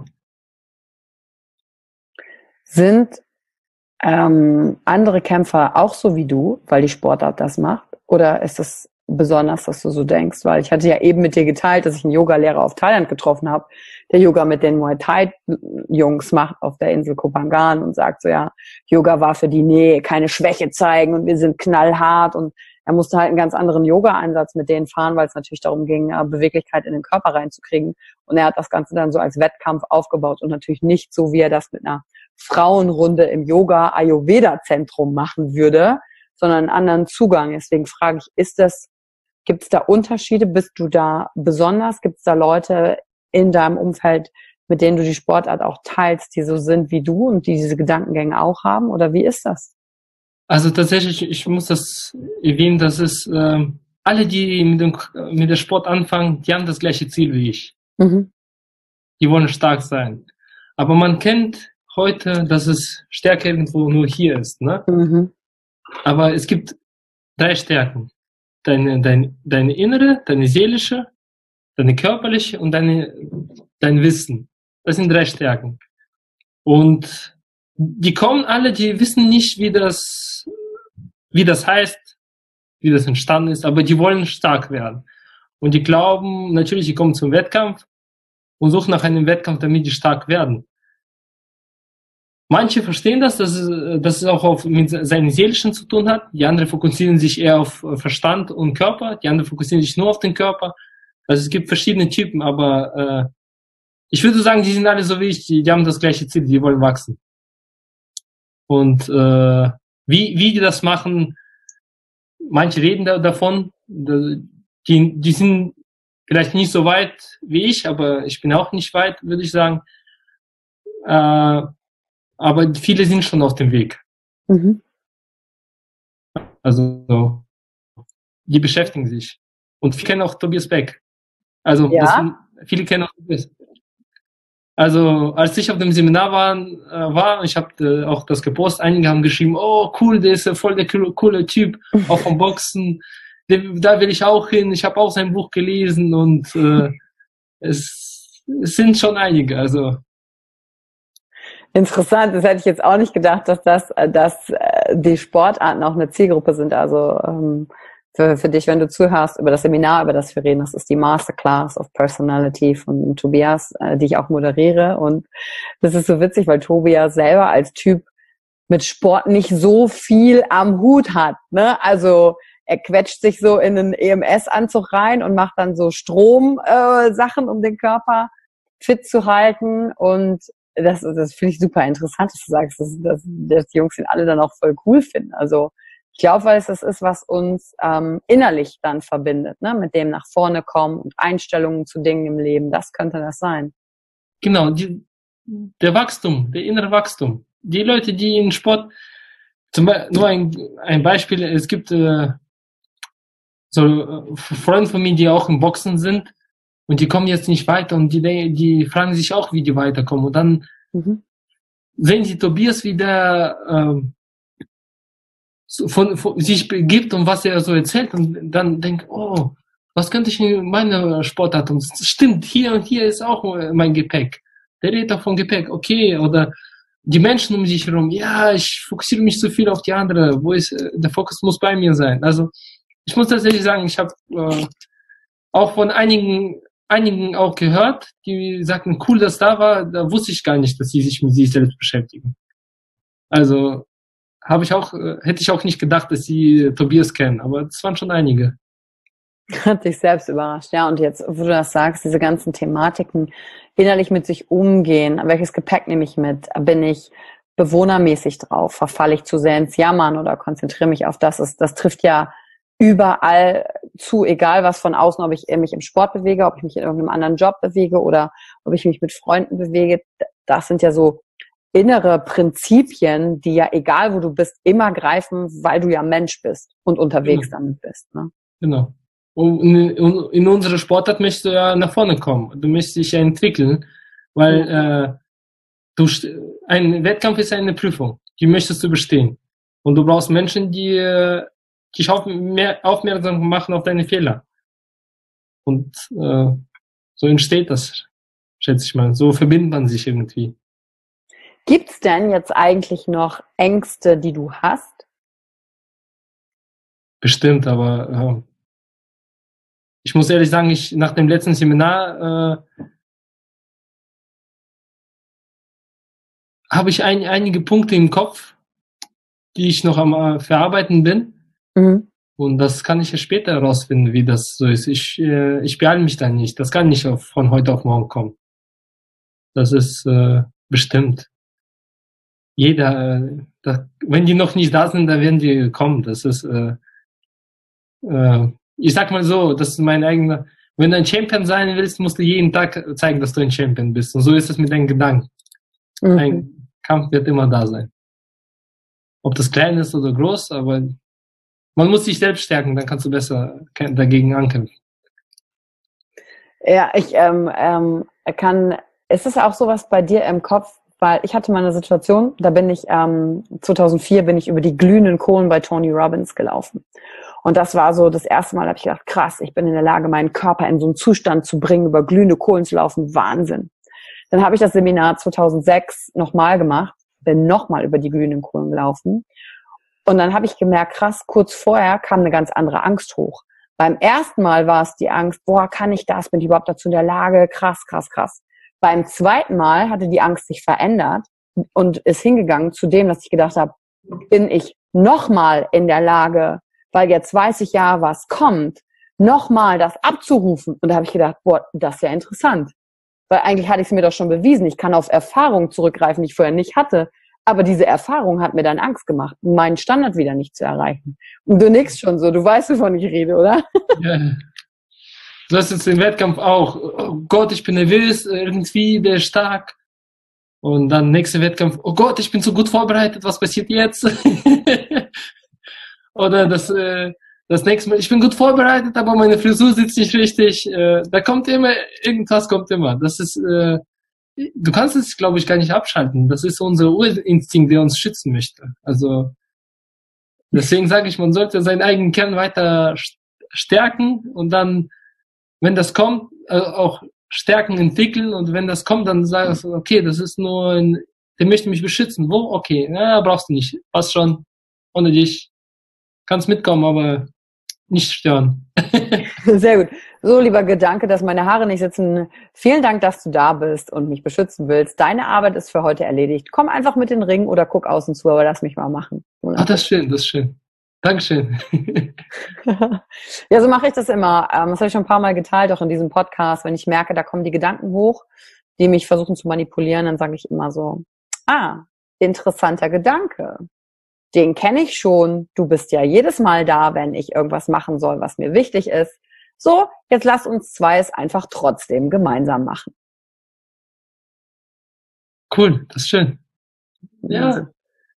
Sind ähm, andere Kämpfer auch so wie du, weil die Sportart das macht? Oder ist es besonders, dass du so denkst? Weil ich hatte ja eben mit dir geteilt, dass ich einen Yoga-Lehrer auf Thailand getroffen habe, der Yoga mit den Muay Thai-Jungs macht auf der Insel Koh Phangan und sagt so, ja, Yoga war für die, nee, keine Schwäche zeigen und wir sind knallhart und er musste halt einen ganz anderen Yoga-Einsatz mit denen fahren, weil es natürlich darum ging, Beweglichkeit in den Körper reinzukriegen. Und er hat das Ganze dann so als Wettkampf aufgebaut und natürlich nicht so, wie er das mit einer Frauenrunde im Yoga-Ayurveda-Zentrum machen würde, sondern einen anderen Zugang. Deswegen frage ich, ist das, gibt es da Unterschiede? Bist du da besonders? Gibt es da Leute in deinem Umfeld, mit denen du die Sportart auch teilst, die so sind wie du und die diese Gedankengänge auch haben? Oder wie ist das? Also tatsächlich, ich muss das erwähnen, dass es äh, alle, die mit dem mit der Sport anfangen, die haben das gleiche Ziel wie ich. Mhm. Die wollen stark sein. Aber man kennt heute, dass es Stärke irgendwo nur hier ist, ne? Mhm. Aber es gibt drei Stärken. Deine, dein, deine innere, deine seelische, deine körperliche und deine, dein Wissen. Das sind drei Stärken. Und die kommen alle, die wissen nicht, wie das, wie das heißt, wie das entstanden ist, aber die wollen stark werden. Und die glauben, natürlich, die kommen zum Wettkampf und suchen nach einem Wettkampf, damit die stark werden. Manche verstehen das, dass es, dass es auch auf, mit seinen Seelischen zu tun hat. Die anderen fokussieren sich eher auf Verstand und Körper. Die anderen fokussieren sich nur auf den Körper. Also es gibt verschiedene Typen, aber äh, ich würde sagen, die sind alle so wie ich. Die, die haben das gleiche Ziel, die wollen wachsen. Und äh, wie, wie die das machen, manche reden da, davon. Die, die sind vielleicht nicht so weit wie ich, aber ich bin auch nicht weit, würde ich sagen. Äh, aber viele sind schon auf dem Weg. Mhm. Also die beschäftigen sich. Und viele kennen auch Tobias Beck. Also ja? das sind, viele kennen auch Tobias. Also als ich auf dem Seminar war, äh, war ich habe äh, auch das gepostet, einige haben geschrieben, oh cool, der ist ja voll der coole, coole Typ, auch vom Boxen, der, da will ich auch hin, ich habe auch sein Buch gelesen und äh, es, es sind schon einige, also. Interessant, das hätte ich jetzt auch nicht gedacht, dass das, dass die Sportarten auch eine Zielgruppe sind. Also ähm, für, für dich, wenn du zuhörst über das Seminar, über das wir reden, das ist die Masterclass of Personality von Tobias, äh, die ich auch moderiere. Und das ist so witzig, weil Tobias selber als Typ mit Sport nicht so viel am Hut hat. Ne? Also er quetscht sich so in einen E M S-Anzug rein und macht dann so Strom-Sachen, äh, um den Körper fit zu halten. Und das, das finde ich super interessant, dass du sagst, dass, dass, dass die Jungs den alle dann auch voll cool finden. Also ich glaube, weil es das ist, was uns ähm, innerlich dann verbindet, ne? Mit dem nach vorne kommen und Einstellungen zu Dingen im Leben. Das könnte das sein. Genau, die, der Wachstum, der innere Wachstum. Die Leute, die in Sport, zum Beispiel, nur ein, ein Beispiel, es gibt äh, so äh, Freunde von mir, die auch im Boxen sind und die kommen jetzt nicht weiter und die, die fragen sich auch, wie die weiterkommen. Und dann mhm. sehen sie Tobias, wie der äh, so von, von sich begibt und was er so erzählt und dann denkt, oh, was könnte ich in meiner Sportart tun? Stimmt, hier und hier ist auch mein Gepäck. Der redet auch von Gepäck, okay, oder die Menschen um sich herum, ja, ich fokussiere mich zu viel auf die andere, wo ist, der Fokus muss bei mir sein. Also ich muss tatsächlich sagen, ich habe äh, auch von einigen einigen auch gehört, die sagten, cool, dass da war, da wusste ich gar nicht, dass sie sich mit sich selbst beschäftigen. Also habe ich auch, äh, hätte ich auch nicht gedacht, dass sie Tobias kennen, aber das waren schon einige. Hat dich selbst überrascht, ja. Und jetzt, wo du das sagst, diese ganzen Thematiken, innerlich mit sich umgehen, welches Gepäck nehme ich mit? Bin ich bewohnermäßig drauf? Verfalle ich zu sehr ins Jammern oder konzentriere mich auf das? Das, das trifft ja überall zu, egal was von außen, ob ich mich im Sport bewege, ob ich mich in irgendeinem anderen Job bewege oder ob ich mich mit Freunden bewege. Das sind ja so innere Prinzipien, die ja, egal wo du bist, immer greifen, weil du ja Mensch bist und unterwegs genau. damit bist. Ne? Genau. Und in, in unserer Sportart möchtest du ja nach vorne kommen. Du möchtest dich ja entwickeln, weil ja. äh, du, ein Wettkampf ist eine Prüfung. Die möchtest du bestehen. Und du brauchst Menschen, die äh, dich auf, mehr aufmerksam machen auf deine Fehler. Und äh, so entsteht das, schätze ich mal. So verbindet man sich irgendwie. Gibt's denn jetzt eigentlich noch Ängste, die du hast? Bestimmt, aber äh, ich muss ehrlich sagen, ich nach dem letzten Seminar äh, habe ich ein, einige Punkte im Kopf, die ich noch am äh, Verarbeiten bin. Mhm. Und das kann ich ja später herausfinden, wie das so ist. Ich, äh, ich beeile mich da nicht. Das kann nicht auf, von heute auf morgen kommen. Das ist äh, bestimmt. Jeder, äh, da, wenn die noch nicht da sind, dann werden die kommen. Das ist, äh, äh, ich sag mal so, das ist mein eigener, wenn du ein Champion sein willst, musst du jeden Tag zeigen, dass du ein Champion bist. Und so ist es mit deinen Gedanken. Mhm. Ein Kampf wird immer da sein. Ob das klein ist oder groß, aber man muss sich selbst stärken, dann kannst du besser dagegen ankämpfen. Ja, ich ähm, ähm, kann, ist es auch sowas bei dir im Kopf, weil ich hatte mal eine Situation, da bin ich, ähm, zweitausendvier bin ich über die glühenden Kohlen bei Tony Robbins gelaufen. Und das war so das erste Mal, da habe ich gedacht, krass, ich bin in der Lage, meinen Körper in so einen Zustand zu bringen, über glühende Kohlen zu laufen, Wahnsinn. Dann habe ich das Seminar zweitausendsechs nochmal gemacht, bin nochmal über die glühenden Kohlen gelaufen. Und dann habe ich gemerkt, krass, kurz vorher kam eine ganz andere Angst hoch. Beim ersten Mal war es die Angst, boah, kann ich das, bin ich überhaupt dazu in der Lage, krass, krass, krass. Beim zweiten Mal hatte die Angst sich verändert und ist hingegangen zu dem, dass ich gedacht habe, bin ich nochmal in der Lage, weil jetzt weiß ich ja, was kommt, nochmal das abzurufen. Und da habe ich gedacht, boah, das ist ja interessant. Weil eigentlich hatte ich es mir doch schon bewiesen. Ich kann auf Erfahrungen zurückgreifen, die ich vorher nicht hatte. Aber diese Erfahrung hat mir dann Angst gemacht, meinen Standard wieder nicht zu erreichen. Und du nix schon so, du weißt, wovon ich rede, oder? Ja. Du hast jetzt den Wettkampf auch. Oh Gott, ich bin nervös, irgendwie, der ist stark. Und dann nächster Wettkampf, oh Gott, ich bin so gut vorbereitet, was passiert jetzt? Oder das, äh, das nächste Mal, ich bin gut vorbereitet, aber meine Frisur sitzt nicht richtig. Äh, da kommt immer, irgendwas kommt immer. Das ist, äh, du kannst es, glaube ich, gar nicht abschalten. Das ist unser Urinstinkt, der uns schützen möchte. Also deswegen sage ich, man sollte seinen eigenen Kern weiter stärken und dann, wenn das kommt, äh, auch Stärken entwickeln und wenn das kommt, dann sagst du, okay, das ist nur ein der möchte mich beschützen. Wo? Okay, ja, brauchst du nicht. Passt schon. Ohne dich. Kannst mitkommen, aber nicht stören. Sehr gut. So, lieber Gedanke, dass meine Haare nicht sitzen. Vielen Dank, dass du da bist und mich beschützen willst. Deine Arbeit ist für heute erledigt. Komm einfach mit in den Ring oder guck außen zu, aber lass mich mal machen. Ah, das ist schön, das ist schön. Dankeschön. Ja, so mache ich das immer. Das habe ich schon ein paar Mal geteilt, auch in diesem Podcast. Wenn ich merke, da kommen die Gedanken hoch, die mich versuchen zu manipulieren, dann sage ich immer so, ah, interessanter Gedanke. Den kenne ich schon. Du bist ja jedes Mal da, wenn ich irgendwas machen soll, was mir wichtig ist. So, jetzt lass uns zwei es einfach trotzdem gemeinsam machen. Cool, das ist schön. Ja,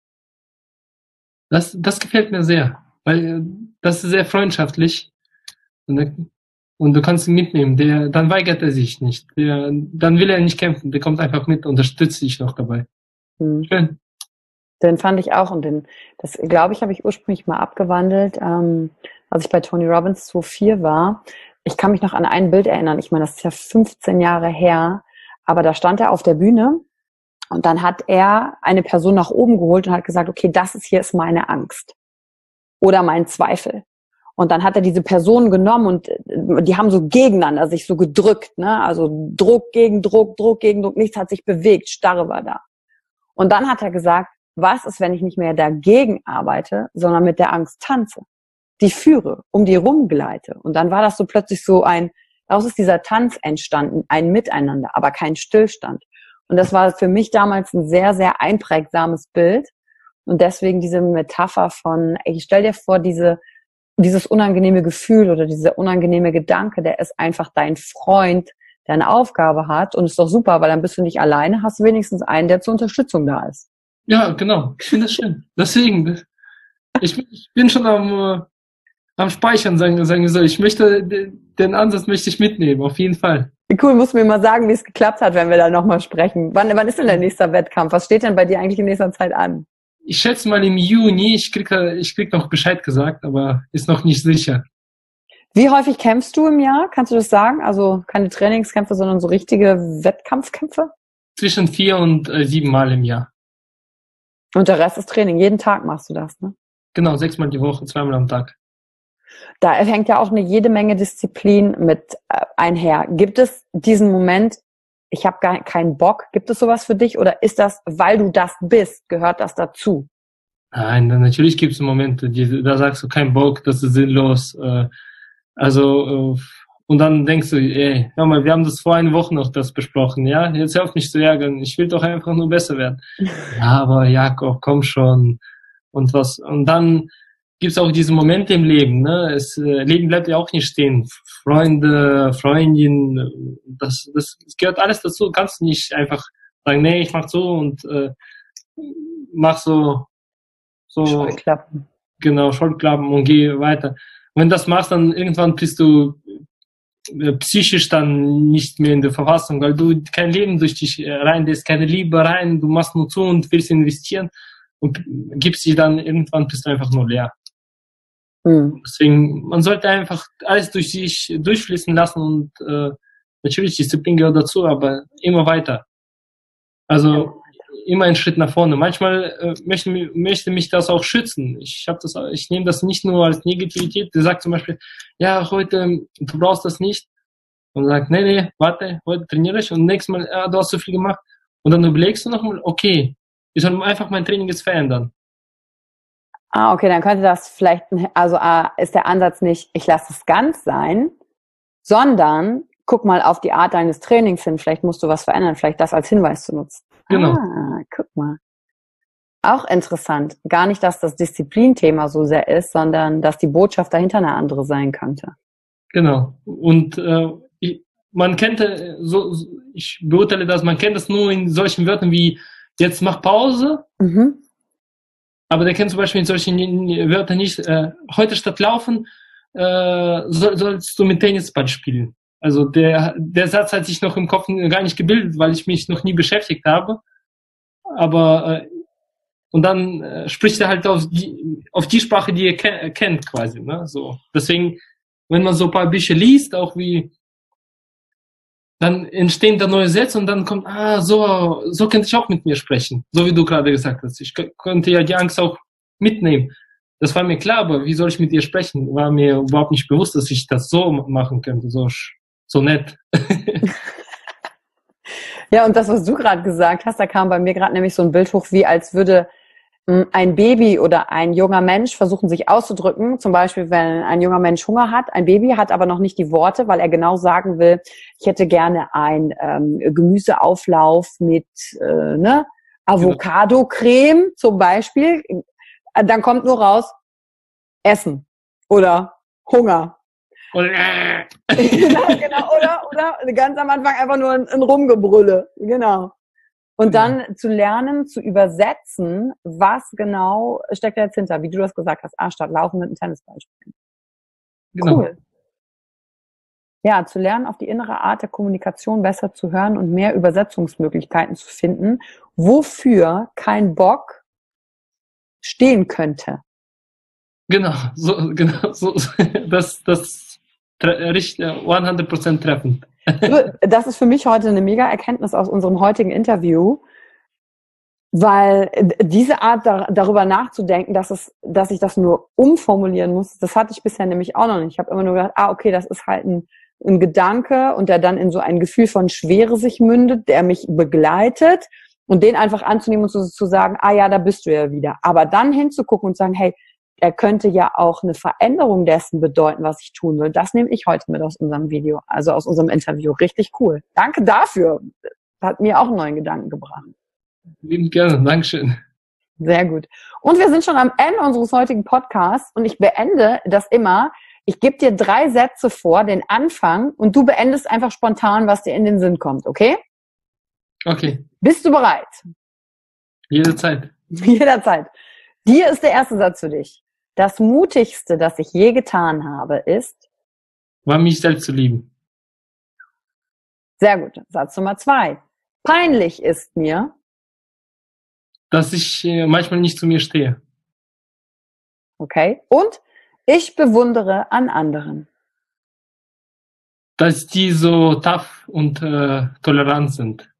das, das gefällt mir sehr, weil das ist sehr freundschaftlich und, und du kannst ihn mitnehmen. Der, dann weigert er sich nicht. Der, dann will er nicht kämpfen. Der kommt einfach mit, unterstützt dich noch dabei. Hm. Schön. Den fand ich auch und den, das glaube ich, habe ich ursprünglich mal abgewandelt, ähm, als ich bei Tony Robbins zwei vier war. Ich kann mich noch an ein Bild erinnern. Ich meine, das ist ja fünfzehn Jahre her, aber da stand er auf der Bühne und dann hat er eine Person nach oben geholt und hat gesagt, okay, das ist hier ist meine Angst oder mein Zweifel. Und dann hat er diese Personen genommen und die haben so gegeneinander sich so gedrückt, ne? Also Druck gegen Druck, Druck gegen Druck, nichts hat sich bewegt, Starre war da. Und dann hat er gesagt, was ist, wenn ich nicht mehr dagegen arbeite, sondern mit der Angst tanze, die führe, um die rumgleite. Und dann war das so plötzlich so ein, daraus ist dieser Tanz entstanden, ein Miteinander, aber kein Stillstand. Und das war für mich damals ein sehr, sehr einprägsames Bild. Und deswegen diese Metapher von, ey, stell dir vor, diese, dieses unangenehme Gefühl oder dieser unangenehme Gedanke, der ist einfach dein Freund, der eine Aufgabe hat. Und ist doch super, weil dann bist du nicht alleine, hast du wenigstens einen, der zur Unterstützung da ist. Ja, genau. Ich finde das schön. Deswegen, ich, ich bin schon am, äh, am Speichern, sagen, sagen wir so. Ich möchte, den Ansatz möchte ich mitnehmen, auf jeden Fall. Cool, musst du mir mal sagen, wie es geklappt hat, wenn wir da nochmal sprechen. Wann, wann ist denn der nächste Wettkampf? Was steht denn bei dir eigentlich in nächster Zeit an? Ich schätze mal im Juni. Ich krieg, ich krieg noch Bescheid gesagt, aber ist noch nicht sicher. Wie häufig kämpfst du im Jahr? Kannst du das sagen? Also keine Trainingskämpfe, sondern so richtige Wettkampfkämpfe? Zwischen vier und äh, sieben Mal im Jahr. Und der Rest ist Training. Jeden Tag machst du das, ne? Genau, sechsmal die Woche, zweimal am Tag. Da hängt ja auch eine jede Menge Disziplin mit äh, einher. Gibt es diesen Moment, ich habe gar keinen Bock, gibt es sowas für dich? Oder ist das, weil du das bist, gehört das dazu? Nein, natürlich gibt es Momente, die, da sagst du, kein Bock, das ist sinnlos. Äh, also, äh, und dann denkst du, ey, hör mal, wir haben das vor einer Woche noch das besprochen, ja? Jetzt hör auf mich zu ärgern, ich will doch einfach nur besser werden. Ja, aber Jakob, komm schon. Und was, und dann gibt's auch diese Momente im Leben, ne? Es, äh, Leben bleibt ja auch nicht stehen. Freunde, Freundin, das, das, das gehört alles dazu. Du kannst nicht einfach sagen, nee, ich mach so und äh, mach so, so. Scheuklappen. Genau, Scheuklappen und geh weiter. Und wenn du das machst, dann irgendwann bist du psychisch dann nicht mehr in der Verfassung, weil du kein Leben durch dich reinlässt, keine Liebe rein, du machst nur zu und willst investieren und gibst dich dann, irgendwann bist du einfach nur leer. Mhm. Deswegen, man sollte einfach alles durch sich durchfließen lassen und äh, natürlich Disziplin gehört dazu, aber immer weiter. Also immer einen Schritt nach vorne. Manchmal äh, möchte, möchte mich das auch schützen. Ich habe das, ich nehme das nicht nur als Negativität. Der sagt zum Beispiel, ja, heute, du brauchst das nicht. Und sagt, nee, nee, warte, heute trainiere ich und nächstes Mal, ja, du hast so viel gemacht. Und dann überlegst du nochmal, okay, ich soll einfach mein Training jetzt verändern. Ah, okay, dann könnte das vielleicht, also äh, ist der Ansatz nicht, ich lasse es ganz sein, sondern guck mal auf die Art deines Trainings hin, vielleicht musst du was verändern, vielleicht das als Hinweis zu nutzen. Genau. Ah, guck mal. Auch interessant. Gar nicht, dass das Disziplinthema so sehr ist, sondern dass die Botschaft dahinter eine andere sein könnte. Genau. Und äh, ich, man kennt, so, ich beurteile das, man kennt das nur in solchen Wörtern wie, jetzt mach Pause. Mhm. Aber der kennt zum Beispiel in solchen Wörtern nicht, äh, heute statt laufen, äh, soll, sollst du mit Tennisball spielen. Also der, der Satz hat sich noch im Kopf gar nicht gebildet, weil ich mich noch nie beschäftigt habe. Aber äh, und dann äh, spricht er halt auf die, auf die Sprache, die er ke- kennt quasi. Ne? So. Deswegen, wenn man so ein paar Bücher liest, auch wie dann entstehen da neue Sätze und dann kommt, ah, so, so könnte ich auch mit mir sprechen. So wie du gerade gesagt hast. Ich k- könnte ja die Angst auch mitnehmen. Das war mir klar, aber wie soll ich mit ihr sprechen? War mir überhaupt nicht bewusst, dass ich das so machen könnte, so, sch- so nett. Ja, und das, was du gerade gesagt hast, da kam bei mir gerade nämlich so ein Bild hoch, wie als würde mh, ein Baby oder ein junger Mensch versuchen, sich auszudrücken. Zum Beispiel, wenn ein junger Mensch Hunger hat, ein Baby hat aber noch nicht die Worte, weil er genau sagen will, ich hätte gerne ein ähm, Gemüseauflauf mit äh, ne, Avocado-Creme zum Beispiel. Dann kommt nur raus, Essen oder Hunger. Und, äh, Genau, genau, oder, oder ganz am Anfang einfach nur ein, ein Rumgebrülle, genau. Und dann zu lernen, zu übersetzen, was genau steckt da jetzt hinter, wie du das gesagt hast, ah, statt laufen mit einem Tennisball spielen. genau. Cool. Ja, zu lernen, auf die innere Art der Kommunikation besser zu hören und mehr Übersetzungsmöglichkeiten zu finden, wofür kein Bock stehen könnte. Genau, so, genau, so, das, das, tre- richt- hundert Prozent treffend. Das ist für mich heute eine mega Erkenntnis aus unserem heutigen Interview, weil diese Art da, darüber nachzudenken, dass es, dass ich das nur umformulieren muss, das hatte ich bisher nämlich auch noch nicht. Ich habe immer nur gedacht, ah, okay, das ist halt ein, ein Gedanke und der dann in so ein Gefühl von Schwere sich mündet, der mich begleitet und den einfach anzunehmen und zu, zu sagen, ah ja, da bist du ja wieder. Aber dann hinzugucken und sagen, hey, er könnte ja auch eine Veränderung dessen bedeuten, was ich tun will. Das nehme ich heute mit aus unserem Video, also aus unserem Interview. Richtig cool. Danke dafür. Das hat mir auch einen neuen Gedanken gebracht. Lieben gerne, Dankeschön. Sehr gut. Und wir sind schon am Ende unseres heutigen Podcasts und ich beende das immer. Ich gebe dir drei Sätze vor, den Anfang, und du beendest einfach spontan, was dir in den Sinn kommt, okay? Okay, Bist du bereit? jederzeit. Jederzeit. Hier ist der erste Satz für dich. Das Mutigste, das ich je getan habe, ist... War mich selbst zu lieben. Sehr gut. Satz Nummer zwei. Peinlich ist mir... Dass ich äh, manchmal nicht zu mir stehe. Okay. Und ich bewundere an anderen. Dass die so tough und äh, tolerant sind.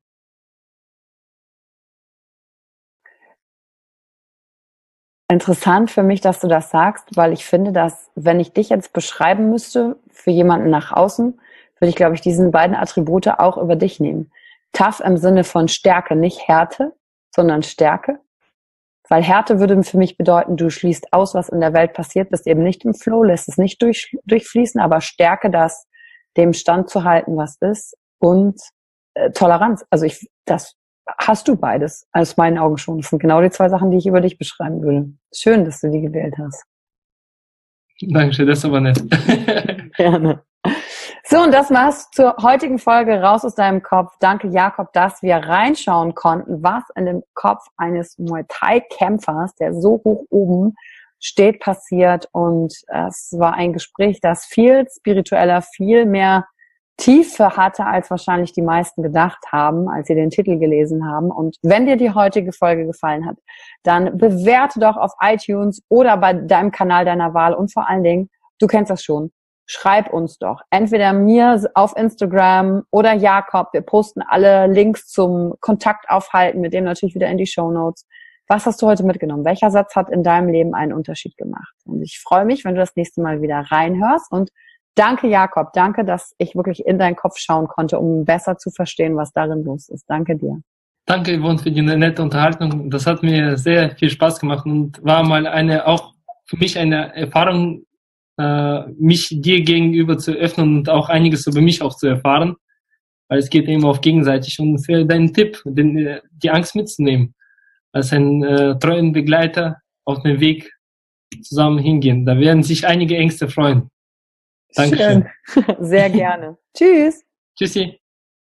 Interessant für mich, dass du das sagst, weil ich finde, dass, wenn ich dich jetzt beschreiben müsste für jemanden nach außen, würde ich, glaube ich, diesen beiden Attribute auch über dich nehmen. Tough im Sinne von Stärke, nicht Härte, sondern Stärke. Weil Härte würde für mich bedeuten, du schließt aus, was in der Welt passiert, bist eben nicht im Flow, lässt es nicht durch, durchfließen, aber Stärke, das dem Stand zu halten, was ist, und äh, Toleranz. Also ich, das hast du beides, aus meinen Augen schon. Das sind genau die zwei Sachen, die ich über dich beschreiben würde. Schön, dass du die gewählt hast. Dankeschön, das ist aber nett. Gerne. So, und das war's zur heutigen Folge Raus aus deinem Kopf. Danke, Jakob, dass wir reinschauen konnten, was in dem Kopf eines Muay Thai-Kämpfers, der so hoch oben steht, passiert. Und es war ein Gespräch, das viel spiritueller, viel mehr Tiefe hatte, als wahrscheinlich die meisten gedacht haben, als sie den Titel gelesen haben. Und wenn dir die heutige Folge gefallen hat, dann bewerte doch auf iTunes oder bei deinem Kanal deiner Wahl. Und vor allen Dingen, du kennst das schon, schreib uns doch. Entweder mir auf Instagram oder Jakob. Wir posten alle Links zum Kontaktaufhalten, mit dem natürlich wieder in die Shownotes. Was hast du heute mitgenommen? Welcher Satz hat in deinem Leben einen Unterschied gemacht? Und ich freue mich, wenn du das nächste Mal wieder reinhörst. Und danke, Jakob. Danke, dass ich wirklich in deinen Kopf schauen konnte, um besser zu verstehen, was darin los ist. Danke dir. Danke, Yvonne, für die nette Unterhaltung. Das hat mir sehr viel Spaß gemacht und war mal eine, auch für mich eine Erfahrung, äh, mich dir gegenüber zu öffnen und auch einiges über mich auch zu erfahren. Weil es geht eben auf gegenseitig, und für deinen Tipp, den, die Angst mitzunehmen. Als ein äh, treuen Begleiter auf dem Weg zusammen hingehen. Da werden sich einige Ängste freuen. Dankeschön. Schön. Sehr gerne. Tschüss. Tschüssi.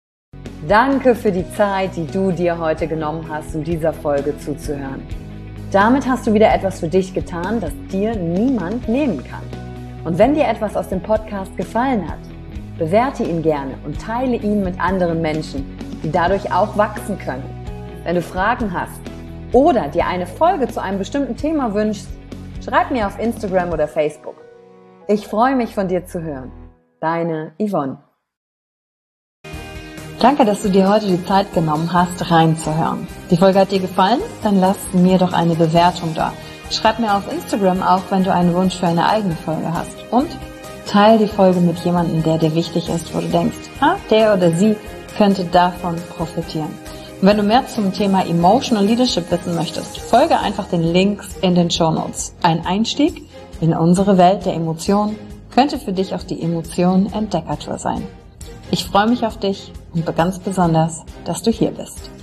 Danke für die Zeit, die du dir heute genommen hast, um dieser Folge zuzuhören. Damit hast du wieder etwas für dich getan, das dir niemand nehmen kann. Und wenn dir etwas aus dem Podcast gefallen hat, bewerte ihn gerne und teile ihn mit anderen Menschen, die dadurch auch wachsen können. Wenn du Fragen hast oder dir eine Folge zu einem bestimmten Thema wünschst, schreib mir auf Instagram oder Facebook. Ich freue mich, von dir zu hören. Deine Yvonne. Danke, dass du dir heute die Zeit genommen hast, reinzuhören. Die Folge hat dir gefallen? Dann lass mir doch eine Bewertung da. Schreib mir auf Instagram auch, wenn du einen Wunsch für eine eigene Folge hast. Und teile die Folge mit jemandem, der dir wichtig ist, wo du denkst, ah, der oder sie könnte davon profitieren. Und wenn du mehr zum Thema Emotional Leadership wissen möchtest, folge einfach den Links in den Shownotes. Ein Einstieg in unsere Welt der Emotionen könnte für dich auch die Emotionen Entdeckertour sein. Ich freue mich auf dich und ganz besonders, dass du hier bist.